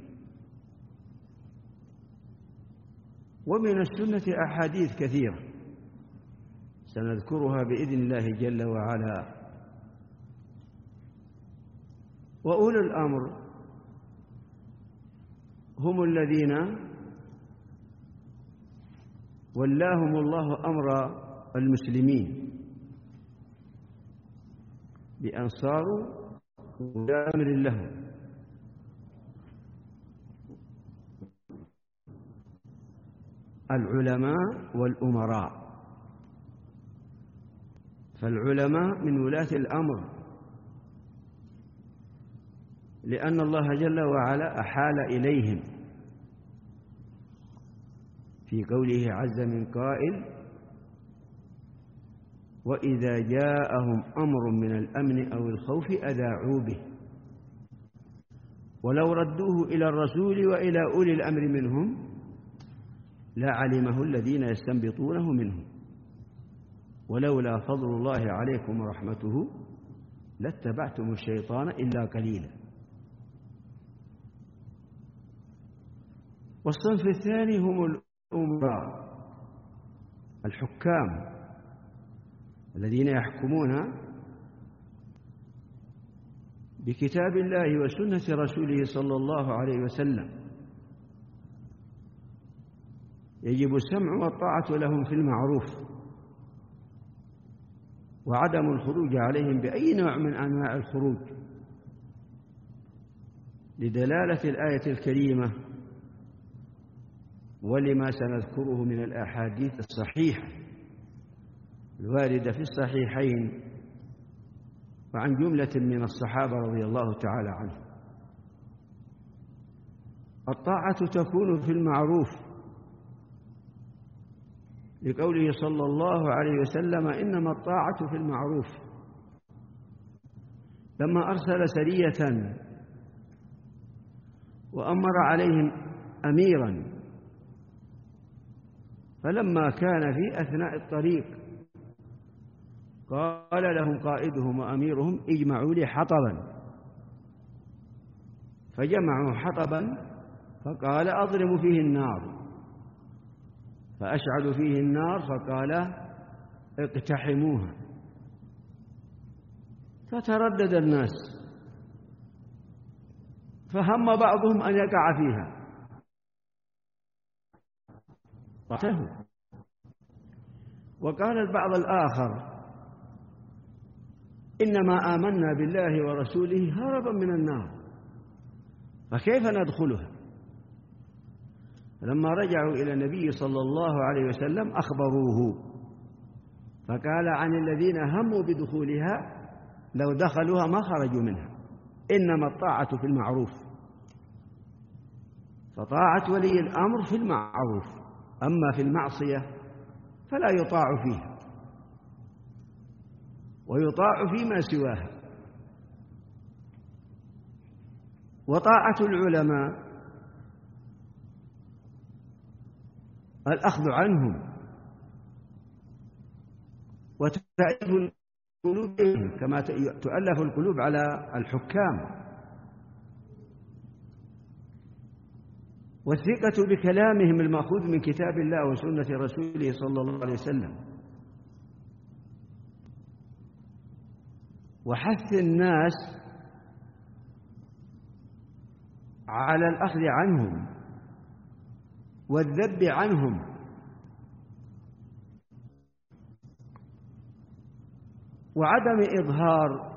Speaker 1: ومن السنة أحاديث كثيرة سنذكرها بإذن الله جل وعلا. وأولي الأمر هم الذين ولاهم الله أمر المسلمين بأن صاروا ولاة أمر لهم، العلماء والأمراء. فالعلماء من ولاة الأمر، لأن الله جل وعلا أحال إليهم في قوله عز من قائل: وإذا جاءهم أمر من الأمن أو الخوف أذاعوا به ولو ردوه إلى الرسول وإلى أولي الأمر منهم لعلمه الذين يستنبطونه منهم ولولا فضل الله عليكم ورحمته لاتبعتم الشيطان إلا قليلا. والصنف الثاني هم الأمراء الحكام الذين يحكمون بكتاب الله وسنة رسوله صلى الله عليه وسلم، يجب السمع والطاعة لهم في المعروف وعدم الخروج عليهم بأي نوع من أنواع الخروج، لدلالة الآية الكريمة ولما سنذكره من الأحاديث الصحيحة الواردة في الصحيحين وعن جملة من الصحابة رضي الله تعالى عنهم. الطاعة تكون في المعروف لقوله صلى الله عليه وسلم: إنما الطاعة في المعروف. لما أرسل سرية وأمر عليهم أميرا، فلما كان في أثناء الطريق قال لهم قائدهم وأميرهم: اجمعوا لي حطبا. فجمعوا حطبا فقال: أضرموا فيه النار. فأشعلوا فيه النار فقال: اقتحموها. فتردد الناس فهم بعضهم أن يقع فيها وقال البعض الآخر: إنما آمنا بالله ورسوله هربا من النار فكيف ندخلها؟ لما رجعوا إلى النبي صلى الله عليه وسلم أخبروه فقال عن الذين هموا بدخولها: لو دخلوها ما خرجوا منها، إنما الطاعة في المعروف. فطاعة ولي الأمر في المعروف، أما في المعصية فلا يطاع فيها ويطاع فيما سواها. وطاعة العلماء الأخذ عنهم وتأليف القلوب كما تؤلف القلوب على الحكام، والثقة بكلامهم المأخوذ من كتاب الله وسنة رسوله صلى الله عليه وسلم، وحث الناس على الأخذ عنهم والذب عنهم. وعدم إظهار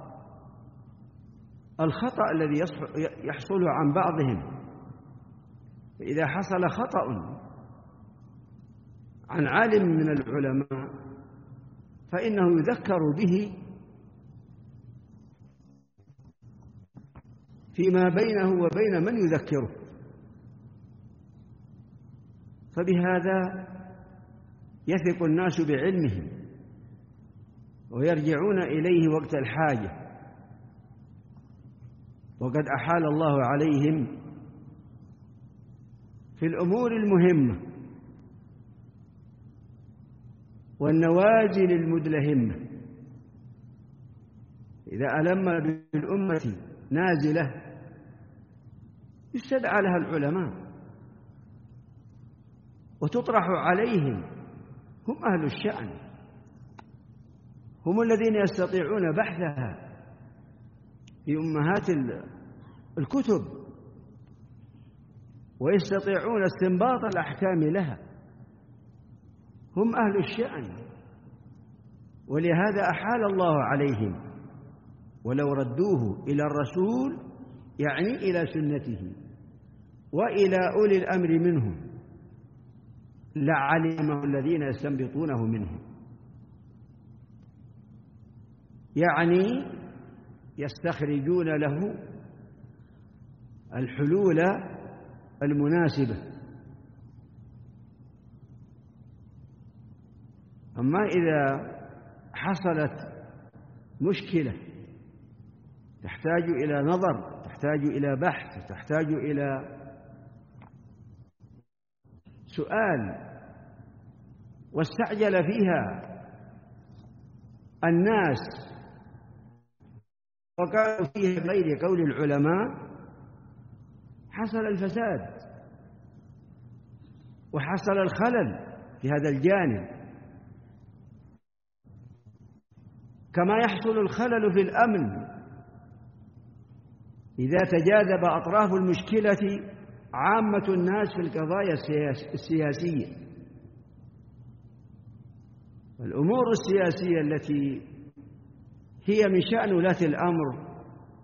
Speaker 1: الخطأ الذي يحصل عن بعضهم. فإذا حصل خطأ عن عالم من العلماء فإنه يذكر به فيما بينه وبين من يذكره، فبهذا يثق الناس بعلمه ويرجعون إليه وقت الحاجة. وقد أحال الله عليهم في الأمور المهمة والنوازل المدلهمة. إذا ألم بالأمة نازلة يستدعى لها العلماء وتطرح عليهم، هم أهل الشأن، هم الذين يستطيعون بحثها في أمهات الكتب ويستطيعون استنباط الأحكام لها، هم أهل الشأن. ولهذا أحال الله عليهم، ولو ردوه إلى الرسول يعني إلى سنته وإلى أولي الأمر منهم لعلمه الذين يستنبطونه منهم، يعني يستخرجون له الحلول المناسبة. أما إذا حصلت مشكلة تحتاج إلى نظر، تحتاج إلى بحث، تحتاج إلى سؤال واستعجل فيها الناس وقالوا فيه غير قول العلماء، حصل الفساد وحصل الخلل في هذا الجانب، كما يحصل الخلل في الأمن إذا تجاذب أطراف المشكلة عامة الناس في القضايا السياسية. الأمور السياسية التي هي من شأن ولاة الأمر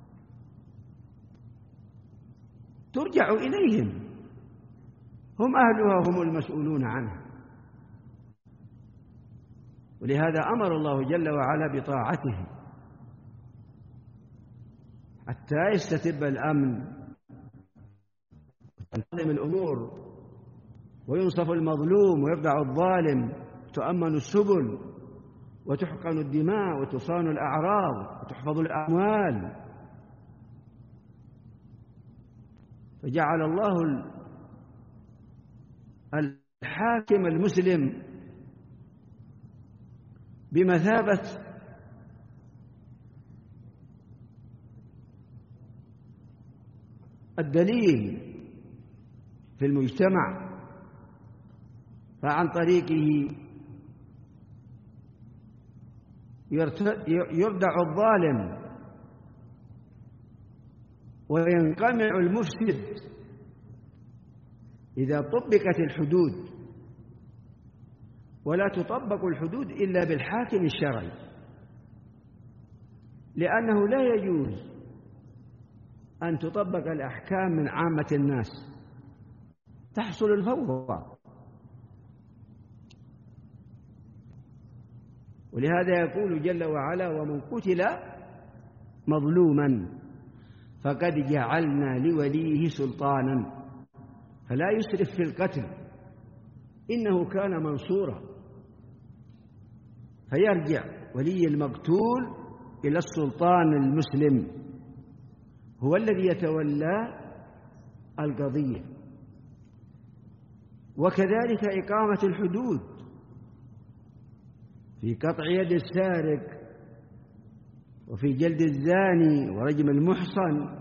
Speaker 1: ترجع إليهم، هم أهلها، هم المسؤولون عنها. ولهذا أمر الله جل وعلا بطاعته حتى يستتب الأمن وتنتظم الأمور وينصف المظلوم ويخضع الظالم، تؤمن السبل وتحقن الدماء وتصان الأعراض وتحفظ الأموال. فجعل الله الحاكم المسلم بمثابة الدليل في المجتمع، فعن طريقه يردع الظالم وينقمع المفسد إذا طبقت الحدود. ولا تطبق الحدود إلا بالحاكم الشرعي، لأنه لا يجوز أن تطبق الأحكام من عامة الناس، تحصل الفوضى. ولهذا يقول جل وعلا: ومن قتل مظلوما فقد جعلنا لوليه سلطانا فلا يسرف في القتل إنه كان منصورا. فيرجع ولي المقتول إلى السلطان المسلم، هو الذي يتولى القضية. وكذلك إقامة الحدود في قطع يد السارق وفي جلد الزاني ورجم المحصن،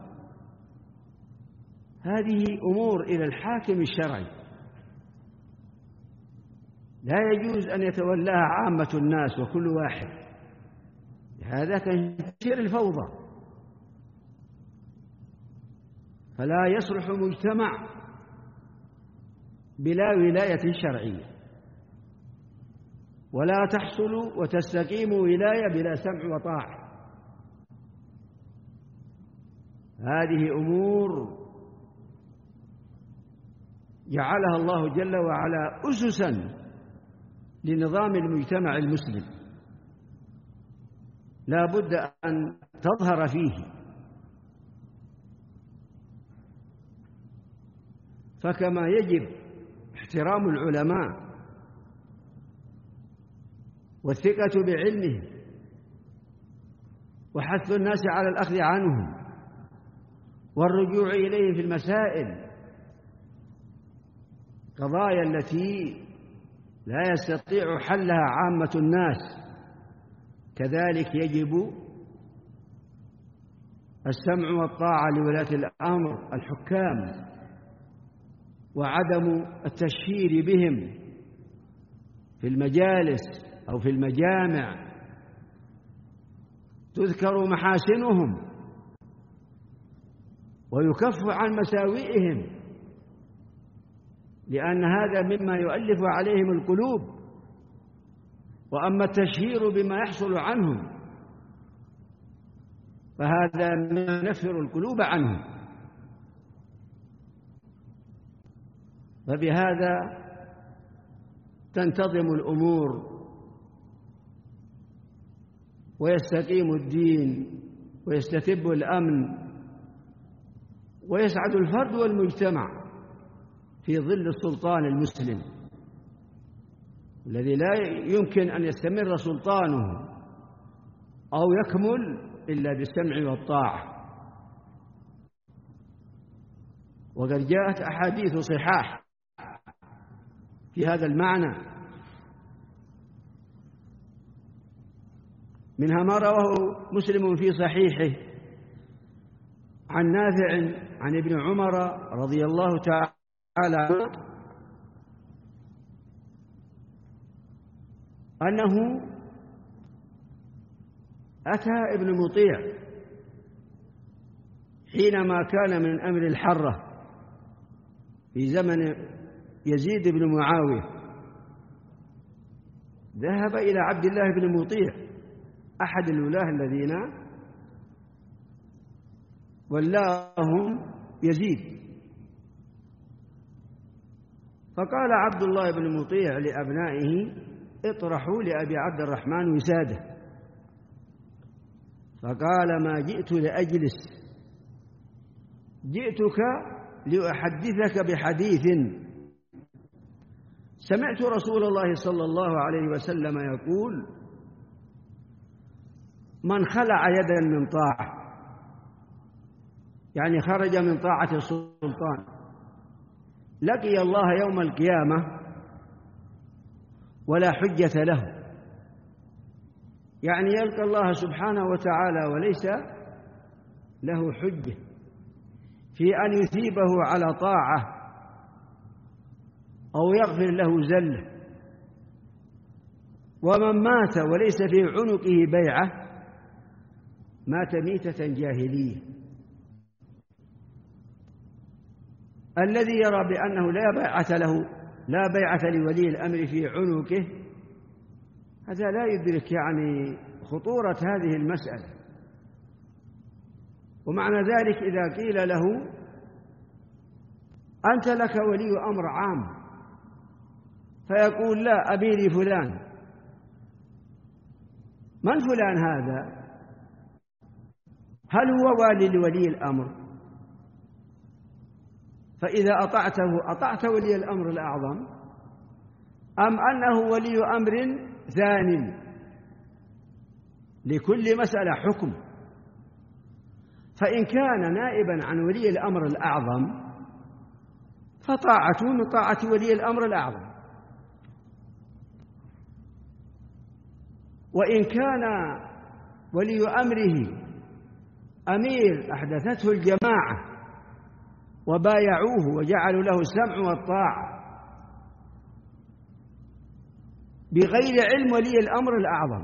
Speaker 1: هذه أمور إلى الحاكم الشرعي، لا يجوز أن يتولاها عامة الناس وكل واحد، هذا تنشر الفوضى. فلا يصلح مجتمع بلا ولاية شرعية. ولا تحصل وتستقيم ولاية بلا سمع وطاعة. هذه أمور جعلها الله جل وعلا أسساً لنظام المجتمع المسلم لا بد أن تظهر فيه. فكما يجب احترام العلماء والثقة بعلمهم وحث الناس على الأخذ عنهم والرجوع إليه في المسائل قضايا التي لا يستطيع حلها عامة الناس، كذلك يجب السمع والطاعة لولاة الأمر الحكام وعدم التشهير بهم في المجالس أو في المجامع تذكر محاسنهم ويكف عن مساوئهم، لأن هذا مما يؤلف عليهم القلوب. وأما التشهير بما يحصل عنهم فهذا مما ينفر القلوب عنهم. فبهذا تنتظم الأمور ويستقيم الدين ويستتب الأمن ويسعد الفرد والمجتمع في ظل السلطان المسلم الذي لا يمكن أن يستمر سلطانه أو يكمل إلا بالسمع والطاعة. وقد جاءت أحاديث صحاح في هذا المعنى، منها ما رواه مسلم في صحيحه عن نافع عن ابن عمر رضي الله تعالى أنه أتى ابن مطيع حينما كان من أمر الحرة في زمن يزيد بن معاوية، ذهب إلى عبد الله بن مطيع أحد الولاة الذين ولاهم يزيد، فقال عبد الله بن مطيع لأبنائه اطرحوا لأبي عبد الرحمن وساده، فقال ما جئت لأجلس، جئتك لأحدثك بحديث سمعت رسول الله صلى الله عليه وسلم يقول من خلع يدا من طاعة، يعني خرج من طاعة السلطان، لقي الله يوم القيامة ولا حجة له، يعني يلقى الله سبحانه وتعالى وليس له حجة في أن يثيبه على طاعة أو يغفر له زلة. ومن مات وليس في عنقه بيعة مات ميتة جاهلية. الذي يرى بأنه لا بيعة له، لا بيعة لولي الأمر في عنقه، هذا لا يدرك يعني خطورة هذه المسألة. ومعنى ذلك إذا قيل له أنت لك ولي أمر عام، فيقول لا أميري فلان، من فلان هذا؟ هل هو والي لولي الأمر؟ فإذا أطعته أطعت ولي الأمر الأعظم، أم أنه ولي أمر ثانٍ؟ لكل مسألة حكم، فإن كان نائبا عن ولي الأمر الأعظم فطاعته من طاعة ولي الأمر الأعظم، وإن كان ولي أمره أمير أحدثته الجماعة وبايعوه وجعلوا له السمع والطاعة بغير علم ولي الأمر الأعظم،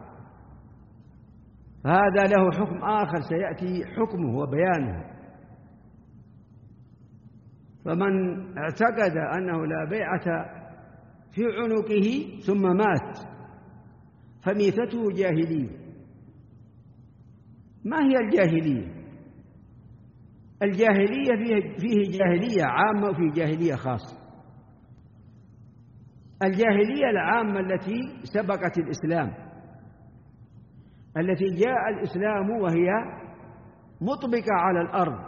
Speaker 1: فهذا له حكم آخر سيأتي حكمه وبيانه. فمن اعتقد أنه لا بيعة في عنقه ثم مات فميتته جاهلية. ما هي الجاهلية؟ الجاهلية فيه جاهلية عامة وفيه جاهلية خاصة. الجاهلية العامة التي سبقت الإسلام، التي جاء الإسلام وهي مطبقة على الأرض،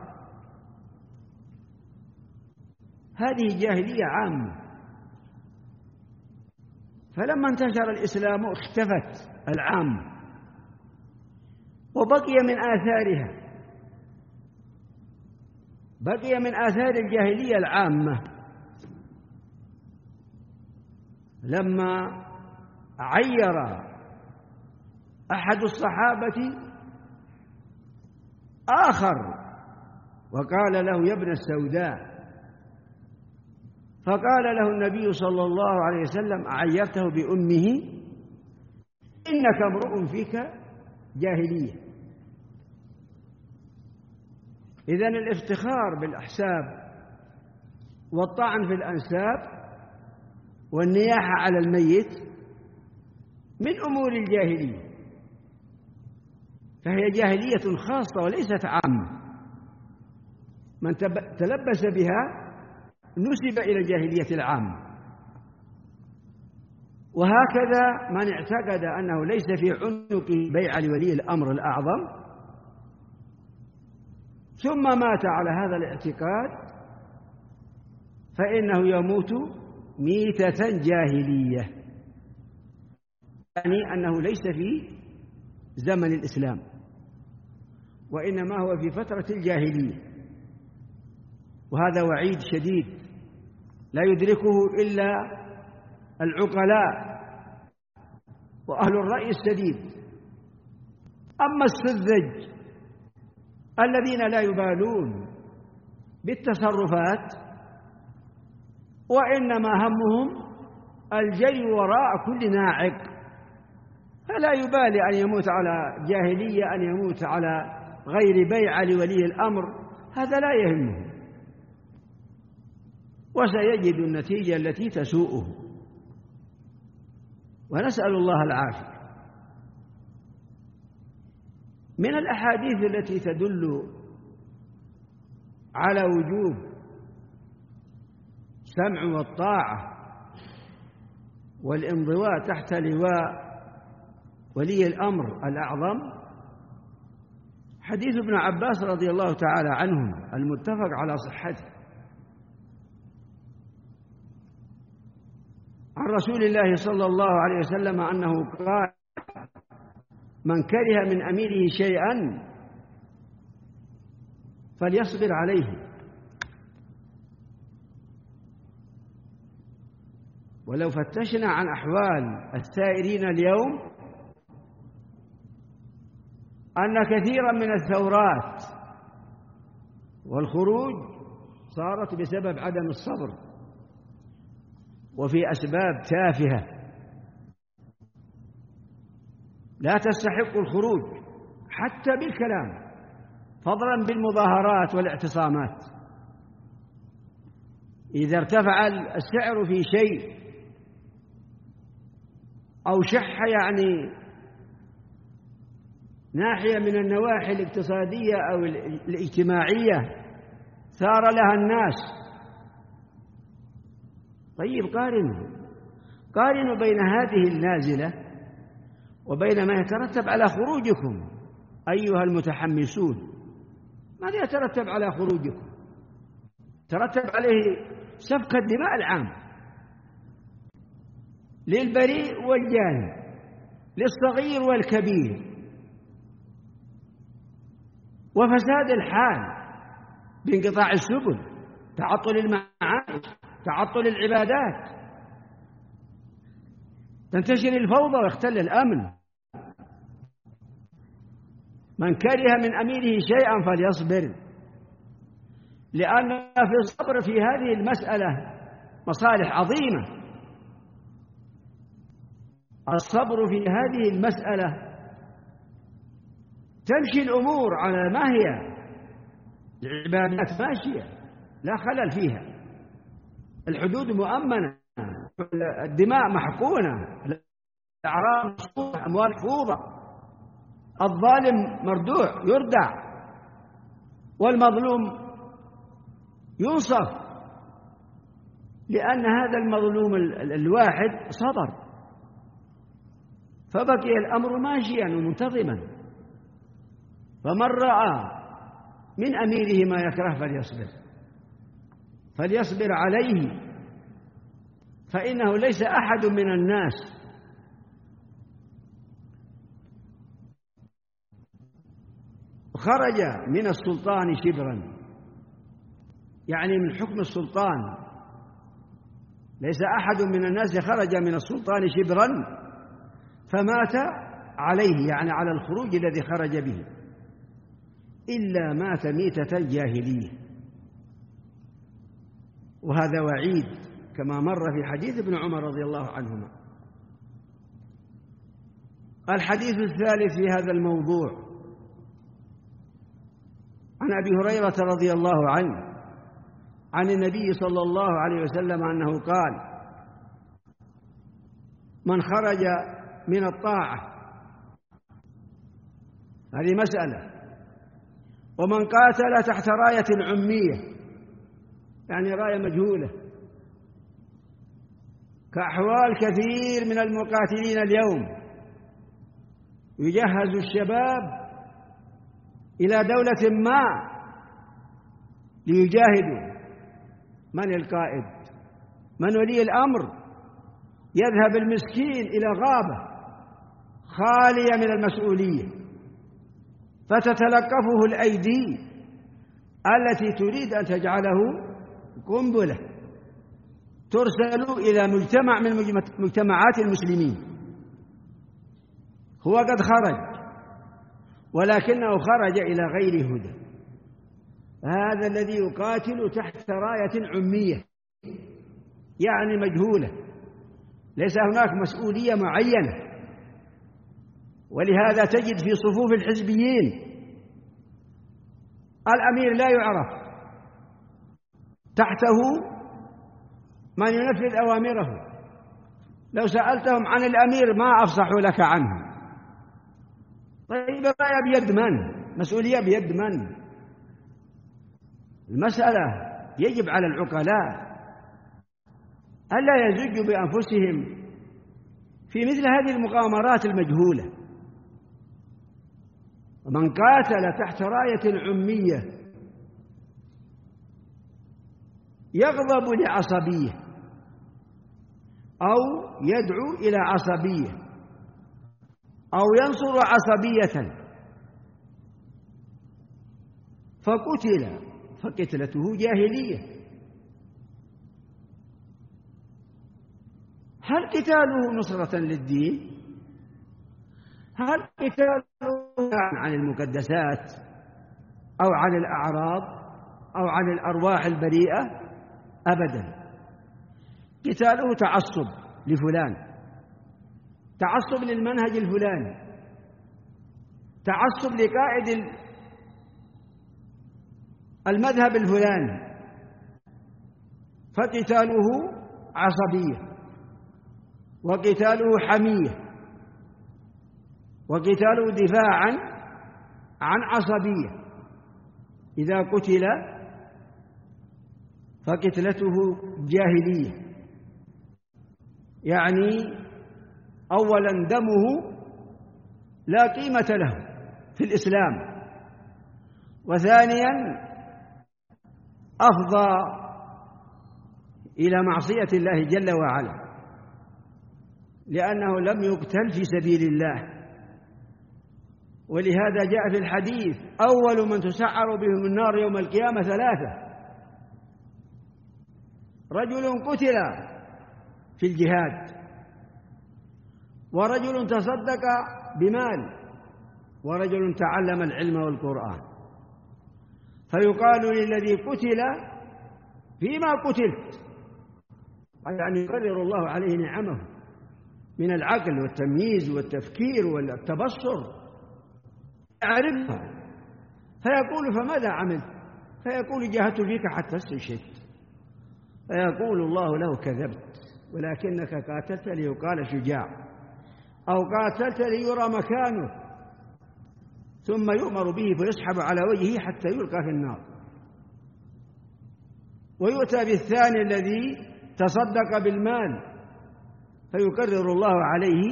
Speaker 1: هذه جاهلية عامة. فلما انتشر الإسلام اختفت العامة وبقي من آثارها، بقي من آثار الجاهلية العامة لما عير أحد الصحابة آخر وقال له: يا ابن السوداء. فقال له النبي صلى الله عليه وسلم: أعيرته بأمه؟ إنك امرؤ فيك جاهلية. إذن الافتخار بالأحساب والطعن في الأنساب والنياحة على الميت من أمور الجاهلية، فهي جاهلية خاصة وليست عامة. من تلبس بها نسب إلى الجاهلية العامة. وهكذا من اعتقد أنه ليس في عنقه بيعة لولي الأمر الأعظم ثم مات على هذا الاعتقاد فإنه يموت ميتة جاهلية، يعني أنه ليس في زمن الإسلام وإنما هو في فترة الجاهلية. وهذا وعيد شديد لا يدركه إلا العقلاء وأهل الرأي السديد. أما السذج الذين لا يبالون بالتصرفات وإنما همهم الجري وراء كل ناعق، فلا يبالي أن يموت على جاهلية، أن يموت على غير بيعة لولي الأمر، هذا لا يهمه، وسيجد النتيجة التي تسوءه، ونسأل الله العافية. من الأحاديث التي تدل على وجوب السمع والطاعة والانضواء تحت لواء ولي الأمر الأعظم حديث ابن عباس رضي الله تعالى عنهم المتفق على صحته عن رسول الله صلى الله عليه وسلم أنه قال: من كره من أميره شيئا فليصبر عليه، ولو فتشنا عن أحوال السائرين اليوم أن كثيرا من الثورات والخروج صارت بسبب عدم الصبر وفي أسباب تافهة لا تستحق الخروج حتى بالكلام، فضلا بالمظاهرات والاعتصامات. إذا ارتفع السعر في شيء أو شح يعني ناحية من النواحي الاقتصادية أو الاجتماعية ثار لها الناس. طيب قارنوا بين هذه النازلة وبين ما يترتب على خروجكم أيها المتحمسون. ماذا يترتب على خروجكم؟ ترتب عليه سفك الدماء العام للبريء والجاني، للصغير والكبير، وفساد الحال بانقطاع السبل، تعطل المعايش، تعطل العبادات، تنتشر الفوضى ويختل الأمن. من كره من أميره شيئا فليصبر، لأن في الصبر في هذه المسألة مصالح عظيمة. الصبر في هذه المسألة تمشي الأمور على ما هي، العبادات ماشية لا خلل فيها، الحدود مؤمنة، الدماء محقونة، الأعراض مصفوفة، أموال محفوظة، الظالم مردوع يردع، والمظلوم ينصف، لأن هذا المظلوم الواحد صبر، فبقي الأمر ماشيا ومنتظما. فمن رأى من أميره ما يكره فليصبر عليه، فإنه ليس أحد من الناس خرج من السلطان شبرا، يعني من حكم السلطان، ليس أحد من الناس خرج من السلطان شبرا فمات عليه، يعني على الخروج الذي خرج به، إلا مات ميتة الجاهلية. وهذا وعيد كما مر في حديث ابن عمر رضي الله عنهما. الحديث الثالث في هذا الموضوع عن أبي هريرة رضي الله عنه عن النبي صلى الله عليه وسلم أنه قال: من خرج من الطاعة، هذه مسألة، ومن قاتل تحت راية عمية، يعني راية مجهولة، كأحوال كثير من المقاتلين اليوم، يجهز الشباب إلى دولة ما ليجاهدوا. من القائد؟ من ولي الأمر؟ يذهب المسكين إلى غابة خالية من المسؤولية، فتتلقفه الأيدي التي تريد أن تجعله قنبلة ترسل إلى مجتمع من مجتمعات المسلمين. هو قد خرج، ولكنه خرج إلى غير هدى. هذا الذي يقاتل تحت راية عمية، يعني مجهولة، ليس هناك مسؤولية معينة. ولهذا تجد في صفوف الحزبيين الأمير لا يعرف، تحته من ينفذ أوامره، لو سألتهم عن الأمير ما أفصحوا لك عنه. طيب الراية بيد من؟ مسؤولية بيد من؟ المسألة يجب على العقلاء ألا يزجوا بأنفسهم في مثل هذه المغامرات المجهولة. ومن قاتل تحت راية عمية يغضب لعصبية أو يدعو إلى عصبية أو ينصر عصبية فقتل فقتلته جاهلية. هل قتاله نصرة للدين؟ هل قتاله عن المقدسات أو عن الأعراض أو عن الأرواح البريئة؟ أبدا. قتاله تعصب لفلان، تعصب للمنهج الفلاني، تعصب لقائد المذهب الفلاني، فقتاله عصبية، وقتاله حمية، وقتاله دفاعا عن عصبية. إذا قتل فقتلته جاهلية، يعني أولا دمه لا قيمة له في الإسلام، وثانيا أفضى إلى معصية الله جل وعلا، لأنه لم يقتل في سبيل الله. ولهذا جاء في الحديث: أول من تسعر بهم النار يوم القيامة 3: رجل قتل في الجهاد، ورجل تصدق بمال، ورجل تعلم العلم والقرآن. فيقال للذي قتل: فيما قتلت؟ يعني يقرر الله عليه نعمه من العقل والتمييز والتفكير والتبصر، يعرفها، فيقول: فماذا عملت؟ فيقول: جاهدت فيك حتى استشهدت. فيقول الله له: كذبت، ولكنك قاتلت ليقال شجاع. أو قاتلت ليرى مكانه، ثم يؤمر به فيسحب على وجهه حتى يلقى في النار. ويؤتى بالثاني الذي تصدق بالمال فيكرر الله عليه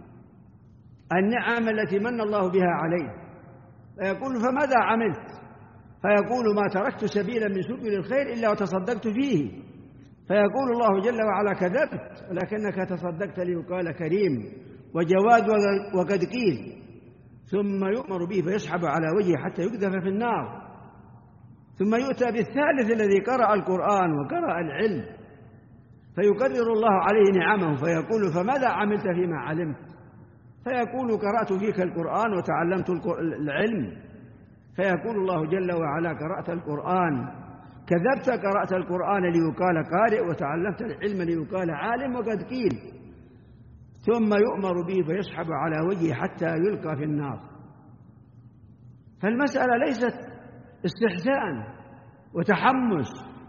Speaker 1: النعم التي من الله بها عليه، فيقول فماذا عملت؟ فيقول ما تركت سبيلا من سبل الخير إلا وتصدقت فيه، فيقول الله جل وعلا كذبت ولكنك تصدقت ليقال كريم وجواد وقد قيل. ثم يؤمر به فيسحب على وجهه حتى يقذف في النار. ثم يؤتى بالثالث الذي قرأ القرآن وقرأ العلم فيكرر الله عليه نعمه، فيقول فماذا عملت فيما علمت؟ فيقول قرأت فيك القرآن وتعلمت العلم، فيقول الله جل وعلا قرأت القرآن كذبت، قرأت القرآن ليقال قارئ وتعلمت العلم ليقال عالم وقد قيل. ثم يؤمر به فيسحب على وجهه حتى يلقى في النار. فالمسألة ليست استحسان وتحمس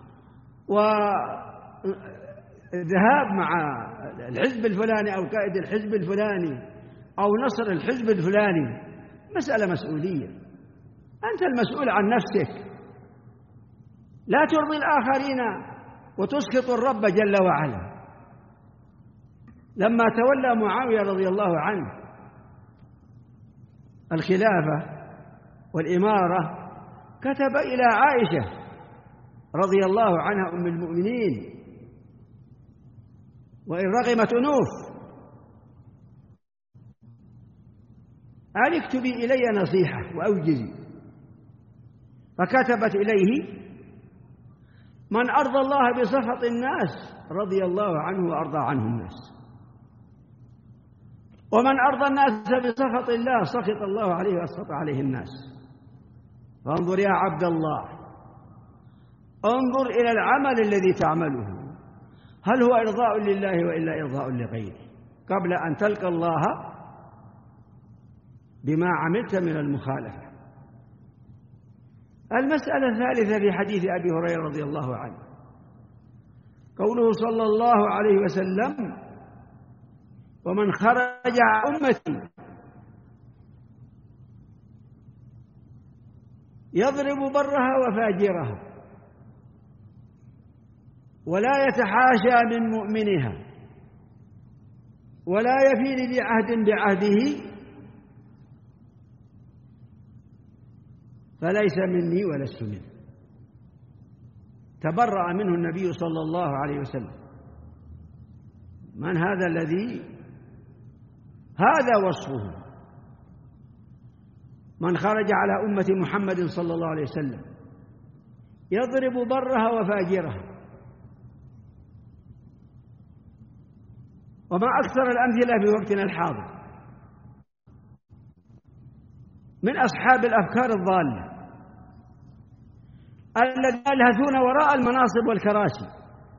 Speaker 1: وذهاب مع الحزب الفلاني أو قائد الحزب الفلاني أو نصر الحزب الفلاني، مسألة مسؤولية، أنت المسؤول عن نفسك، لا ترضي الآخرين وتسخط الرب جل وعلا. لما تولى معاوية رضي الله عنه الخلافة والإمارة كتب إلى عائشة رضي الله عنها أم المؤمنين وإن رغمت أنوف أن اكتبي إلي نصيحة وأوجزي، فكتبت إليه من أرضى الله بسخط الناس رضي الله عنه وأرضى عنه الناس، ومن أرضى الناس بسخط الله سخط الله عليه وأسخط عليه الناس. فانظر يا عبد الله، انظر إلى العمل الذي تعمله، هل هو إرضاء لله وإلا إرضاء لغيره، قبل أن تلقى الله بما عملت من المخالفة. المسألة الثالثة في حديث أبي هريرة رضي الله عنه قوله صلى الله عليه وسلم ومن خرج عن أمتي يضرب برها وفاجرها ولا يتحاشى من مؤمنها ولا يفي لذي عهد بعهده فليس مني ولست منه. تبرأ منه النبي صلى الله عليه وسلم. من هذا الذي هذا وصفه؟ من خرج على أمة محمد صلى الله عليه وسلم يضرب برها وفاجرها. وما أكثر الأمثلة في وقتنا الحاضر من أصحاب الأفكار الضالة الذين يلهثون وراء المناصب والكراسي،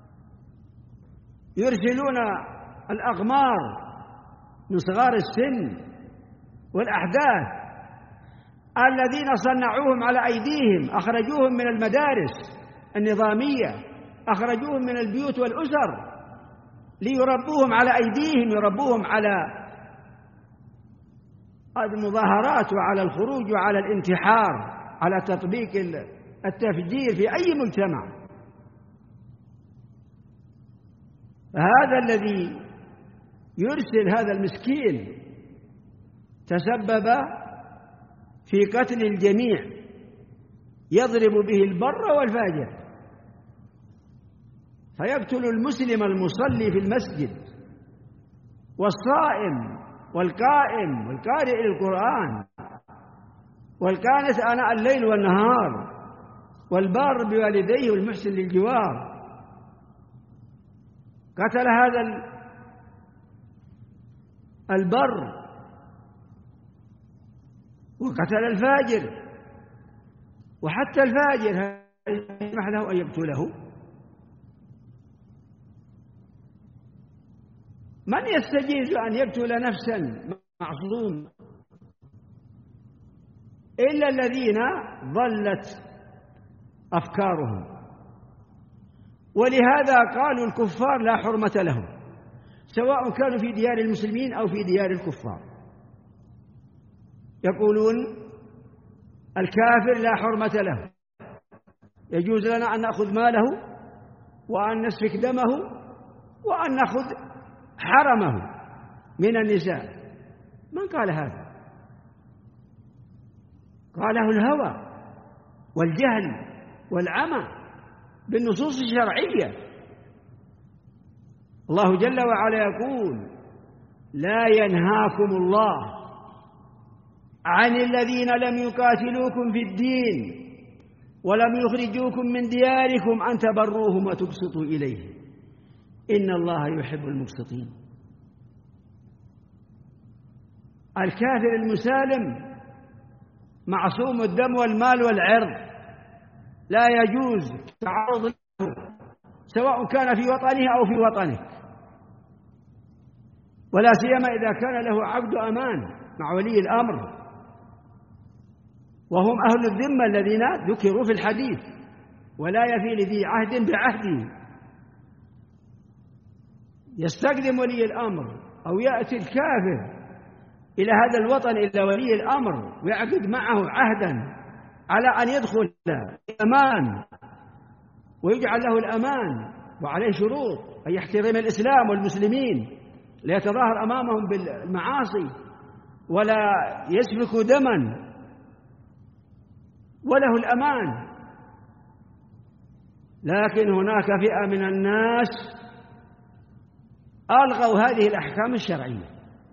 Speaker 1: يرسلون الأغمار من صغار السن والأحداث الذين صنعوهم على أيديهم، أخرجوهم من المدارس النظامية، أخرجوهم من البيوت والأسر ليربوهم على أيديهم، يربوهم على المظاهرات وعلى الخروج وعلى الانتحار، على تطبيق التفجير في أي مجتمع. هذا الذي يرسل هذا المسكين تسبب في قتل الجميع، يضرب به البر والفاجر، فيقتل المسلم المصلي في المسجد والصائم والقائم والقارئ للقرآن والقانت آناء الليل والنهار والبار بوالديه والمحسن للجوار. قتل هذا البر وقتل الفاجر، وحتى الفاجر يسمح له أن يقتله. من يستجيز أن يقتل نفسا معصومة إلا الذين ضلت أفكارهم، ولهذا قالوا الكفار لا حرمة لهم، سواء كانوا في ديار المسلمين أو في ديار الكفار. يقولون الكافر لا حرمة له، يجوز لنا أن نأخذ ماله وأن نسفك دمه وأن نأخذ حرمه من النساء. من قال هذا؟ قاله الهوى والجهل والعمى بالنصوص الشرعية. الله جل وعلا يقول: لا ينهاكم الله عن الذين لم يقاتلوكم في الدين ولم يخرجوكم من دياركم أن تبروهم وتقسطوا إليهم إن الله يحب المقسطين. الكافر المسالم معصوم الدم والمال والعرض، لا يجوز تعرض له سواء كان في وطنه أو في وطنك، ولا سيما إذا كان له عقد أمان مع ولي الأمر، وهم أهل الذمة الذين ذكروا في الحديث: ولا يفي لذي عهد بعهده. يستقدم ولي الأمر أو يأتي الكافر إلى هذا الوطن إلى ولي الأمر ويعقد معه عهدا على أن يدخل الأمان ويجعل له الأمان، وعليه شروط: أن يحترم الإسلام والمسلمين، لا يتظاهر أمامهم بالمعاصي ولا يسفك دما، وله الأمان. لكن هناك فئة من الناس ألغوا هذه الأحكام الشرعية،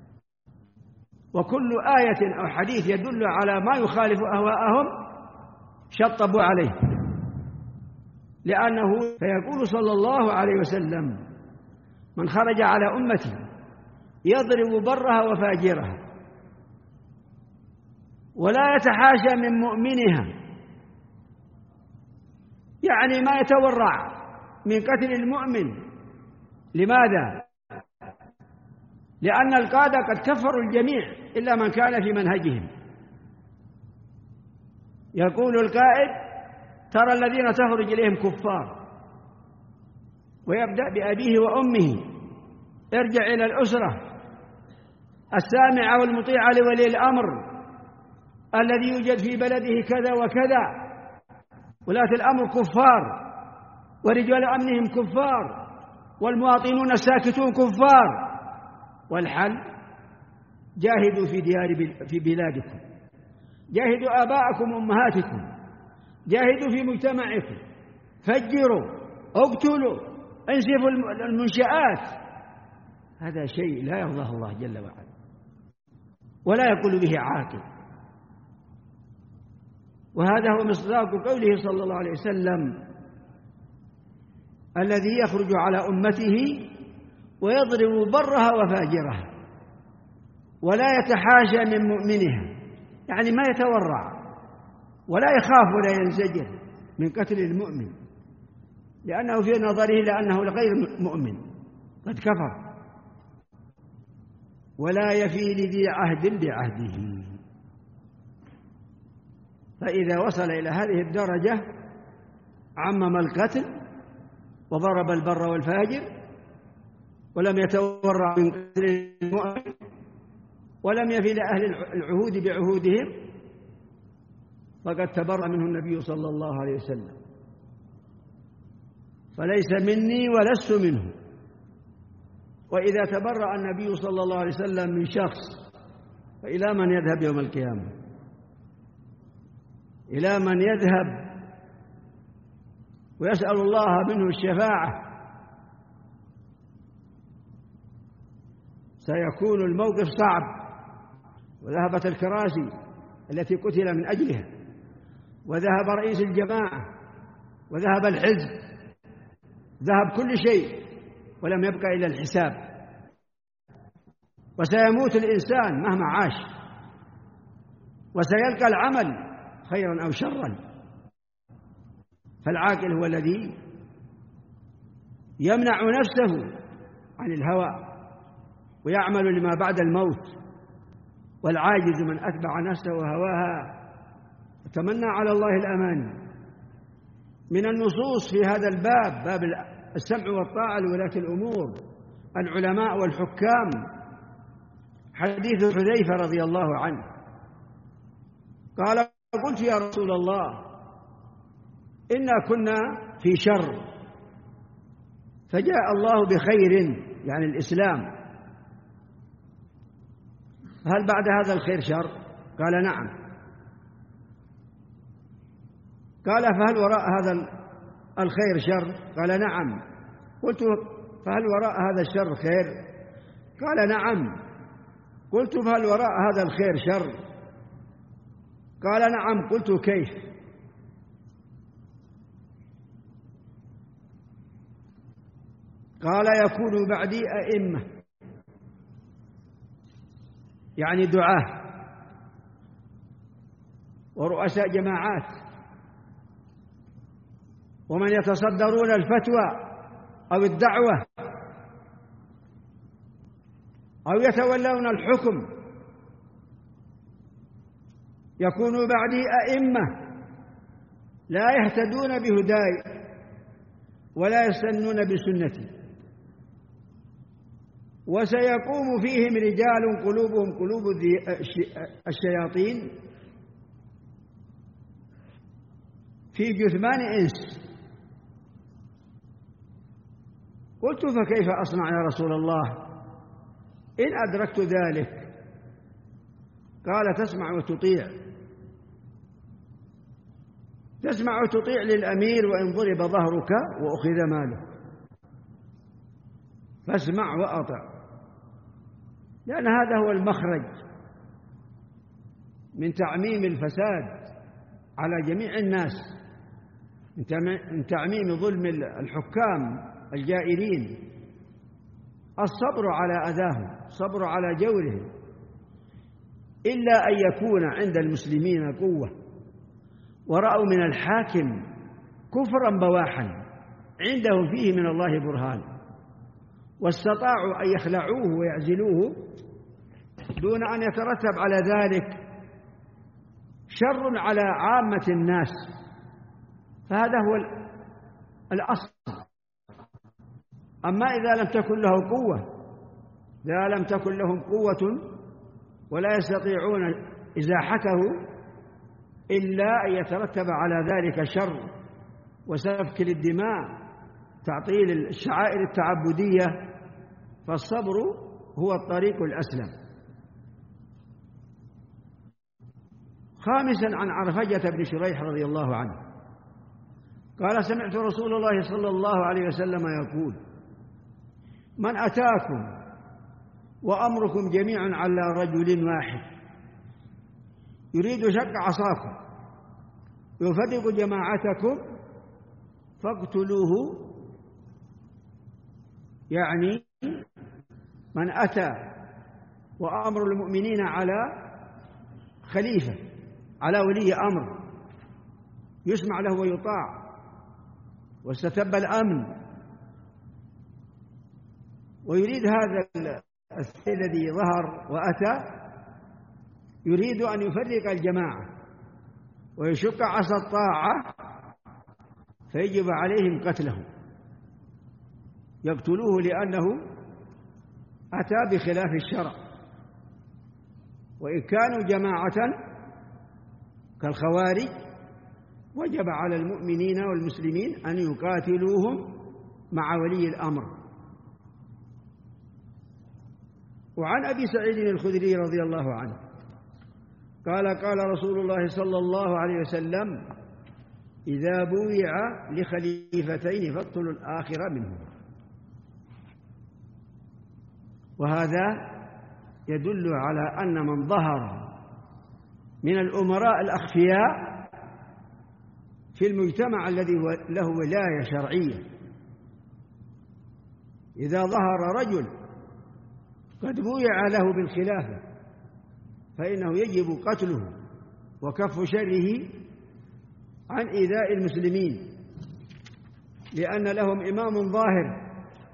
Speaker 1: وكل آية أو حديث يدل على ما يخالف أهواءهم شطبوا عليه، لأنه فيقول صلى الله عليه وسلم: من خرج على أمتي يضرب برها وفاجرها ولا يتحاشى من مؤمنها، يعني ما يتورع من قتل المؤمن. لماذا؟ لأن القادة قد كفروا الجميع إلا من كان في منهجهم. يقول القائد: ترى الذين تخرج إليهم كفار، ويبدأ بأبيه وأمه: ارجع إلى الأسرة السامعة والمطيعة لولي الأمر الذي يوجد في بلده كذا وكذا، ولاة الأمر كفار ورجال أمنهم كفار والمواطنون الساكتون كفار. والحل: جاهدوا في بلادكم، جاهدوا آباءكم وأمهاتكم، جاهدوا في مجتمعكم، فجروا، اقتلوا، انسفوا المنشآت. هذا شيء لا يرضاه الله جل وعلا ولا يقول به عاقل. وهذا هو مصداق قوله صلى الله عليه وسلم: الذي يخرج على أمته ويضرب برها وفاجرها ولا يتحاشى من مؤمنها، يعني ما يتورع ولا يخاف ولا ينزجر من قتل المؤمن، لأنه في نظره لأنه غير مؤمن قد كفر. ولا يفي لذي عهد بعهده. فإذا وصل إلى هذه الدرجة عمم القتل وضرب البر والفاجر ولم يتورع من قتل المؤمن ولم يفي لأهل العهود بعهودهم، فقد تبرأ منه النبي صلى الله عليه وسلم: فليس مني ولست منه. وإذا تبرأ النبي صلى الله عليه وسلم من شخص فإلى من يذهب يوم القيامة؟ إلى من يذهب ويسأل الله منه الشفاعة؟ سيكون الموقف صعب. وذهبت الكراسي التي قتل من أجلها، وذهب رئيس الجماعة، وذهب الحزب، ذهب كل شيء، ولم يبقى إلا الحساب. وسيموت الإنسان مهما عاش، وسيلقى العمل خيرا أو شرا. فالعاقل هو الذي يمنع نفسه عن الهوى ويعمل لما بعد الموت، والعاجز من أتبع نفسه وهواها وتمنى على الله الأمان. من النصوص في هذا الباب، باب السمع والطاعة لولاة الأمور، العلماء والحكام. حديث حذيفة رضي الله عنه قال: قلت يا رسول الله إنا كنا في شر، فجاء الله بخير، يعني الإسلام، هل بعد هذا الخير شر؟ قال: نعم. قال: فهل وراء هذا الخير شر؟ قال: نعم. قلت: فهل وراء هذا الشر خير؟ قال: نعم. قلت: فهل وراء هذا الخير شر؟ قال: نعم. قلت: كيف؟ قال: يكون بعدي أئمة، يعني دعاة ورؤساء جماعات، ومن يتصدرون الفتوى أو الدعوة أو يتولون الحكم. يكون بعدي أئمة لا يهتدون بهداي ولا يستنون بسنتي، وسيقوم فيهم رجال قلوبهم قلوب الشياطين في جثمان إنس. قلت: فكيف أصنع يا رسول الله إن أدركت ذلك؟ قال: تسمع وتطيع. تسمع وتطيع للأمير وإن ضرب ظهرك وأخذ مالك، فاسمع وأطع، لأن هذا هو المخرج من تعميم الفساد على جميع الناس، من تعميم ظلم الحكام الجائرين. الصبر على أذاهم، الصبر على جورهم، إلا أن يكون عند المسلمين قوة ورأوا من الحاكم كفرا بواحا عندهم فيه من الله برهان، واستطاعوا أن يخلعوه ويعزلوه دون أن يترتب على ذلك شر على عامة الناس، فهذا هو الأصل. أما إذا لم تكن له قوة، إذا لم تكن لهم قوة ولا يستطيعون إزاحته إلا أن يترتب على ذلك شر وسفك للدماء، تعطيل الشعائر التعبدية، فالصبر هو الطريق الأسلم. خامسا، عن عرفجة بن شريح رضي الله عنه قال: سمعت رسول الله صلى الله عليه وسلم يقول: من أتاكم وأمركم جميعا على رجل واحد يريد شق عصاكم يفرق جماعتكم فاقتلوه، يعني من أتى وأمر المؤمنين على خليفة، على ولي أمر يسمع له ويطاع واستتب الأمن، ويريد هذا الذي ظهر وأتى يريد أن يفرق الجماعة ويشق عصا الطاعة، فيجب عليهم قتله، يقتلوه لأنه أتى بخلاف الشرع. وإن كانوا جماعة كالخوارج وجب على المؤمنين والمسلمين أن يقاتلوهم مع ولي الأمر. وعن أبي سعيد الخدري رضي الله عنه قال: قال رسول الله صلى الله عليه وسلم: إذا بويع لخليفتين فاقتلوا الآخر منهما. وهذا يدل على أن من ظهر من الأمراء الأخفياء في المجتمع الذي له ولاية شرعية، إذا ظهر رجل قد بويع له بالخلافة فإنه يجب قتله وكف شره عن إيذاء المسلمين، لأن لهم إمام ظاهر.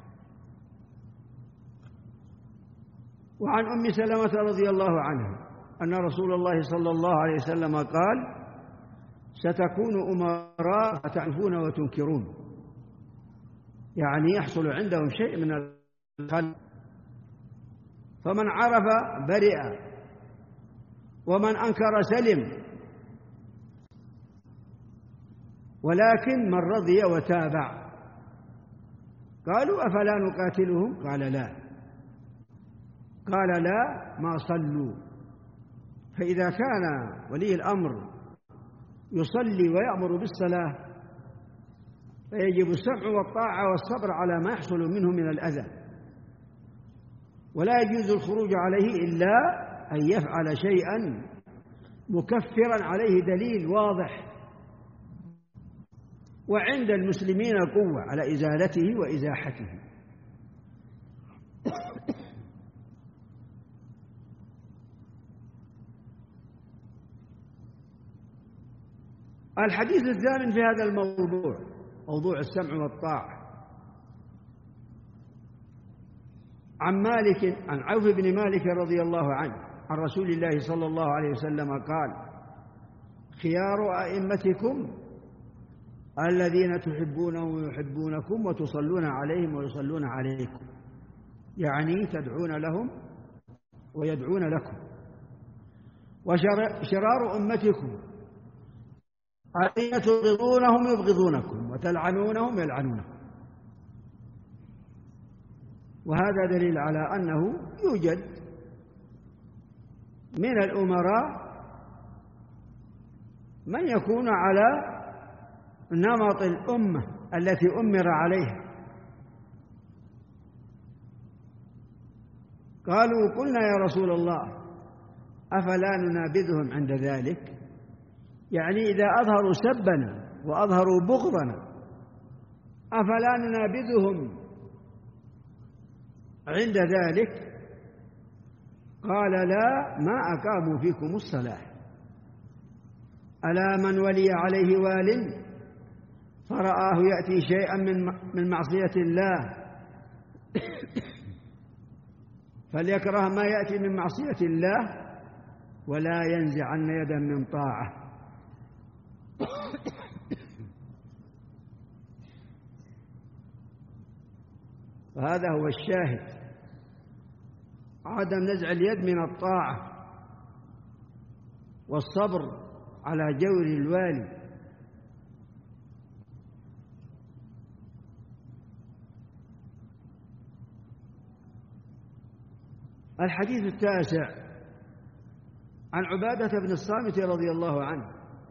Speaker 1: وعن أم سلمة رضي الله عنها أن رسول الله صلى الله عليه وسلم قال: ستكون أمراء تعرفون وتنكرون، يعني يحصل عندهم شيء من الخلق، فمن عرف برئ ومن أنكر سلم، ولكن من رضي وتابع. قالوا أفلا نقاتلهم؟ قال لا. قال لا ما صلوا. فإذا كان ولي الأمر يصلي ويأمر بالصلاة فيجب السمع والطاعة والصبر على ما يحصل منه من الأذى، ولا يجوز الخروج عليه إلا أن يفعل شيئا مكفرا عليه دليل واضح، وعند المسلمين قوة على إزالته وإزاحته. الحديث الثامن في هذا الموضوع موضوع السمع والطاعة، عن عوف بن مالك رضي الله عنه عن رسول الله صلى الله عليه وسلم قال: خيار أئمتكم الذين تحبونهم ويحبونكم وتصلون عليهم ويصلون عليكم، يعني تدعون لهم ويدعون لكم. وشرار أمتكم الذين تبغضونهم يبغضونكم وتلعنونهم يلعنونكم. وهذا دليل على أنه يوجد من الأمراء من يكون على نمط الأمة التي أمر عليها. قالوا: قلنا يا رسول الله أفلا ننابذهم عند ذلك؟ يعني إذا أظهروا سبنا وأظهروا بغضنا أفلا ننابذهم عند ذلك؟ قال: لا، ما أقاموا فيكم الصلاة. ألا من ولي عليه وال فرآه يأتي شيئا من معصية الله فليكره ما يأتي من معصية الله ولا ينزعن يدا من طاعة. وهذا هو الشاهد، عدم نزع اليد من الطاعة والصبر على جور الوالي. الحديث التاسع عن عبادة بن الصامت رضي الله عنه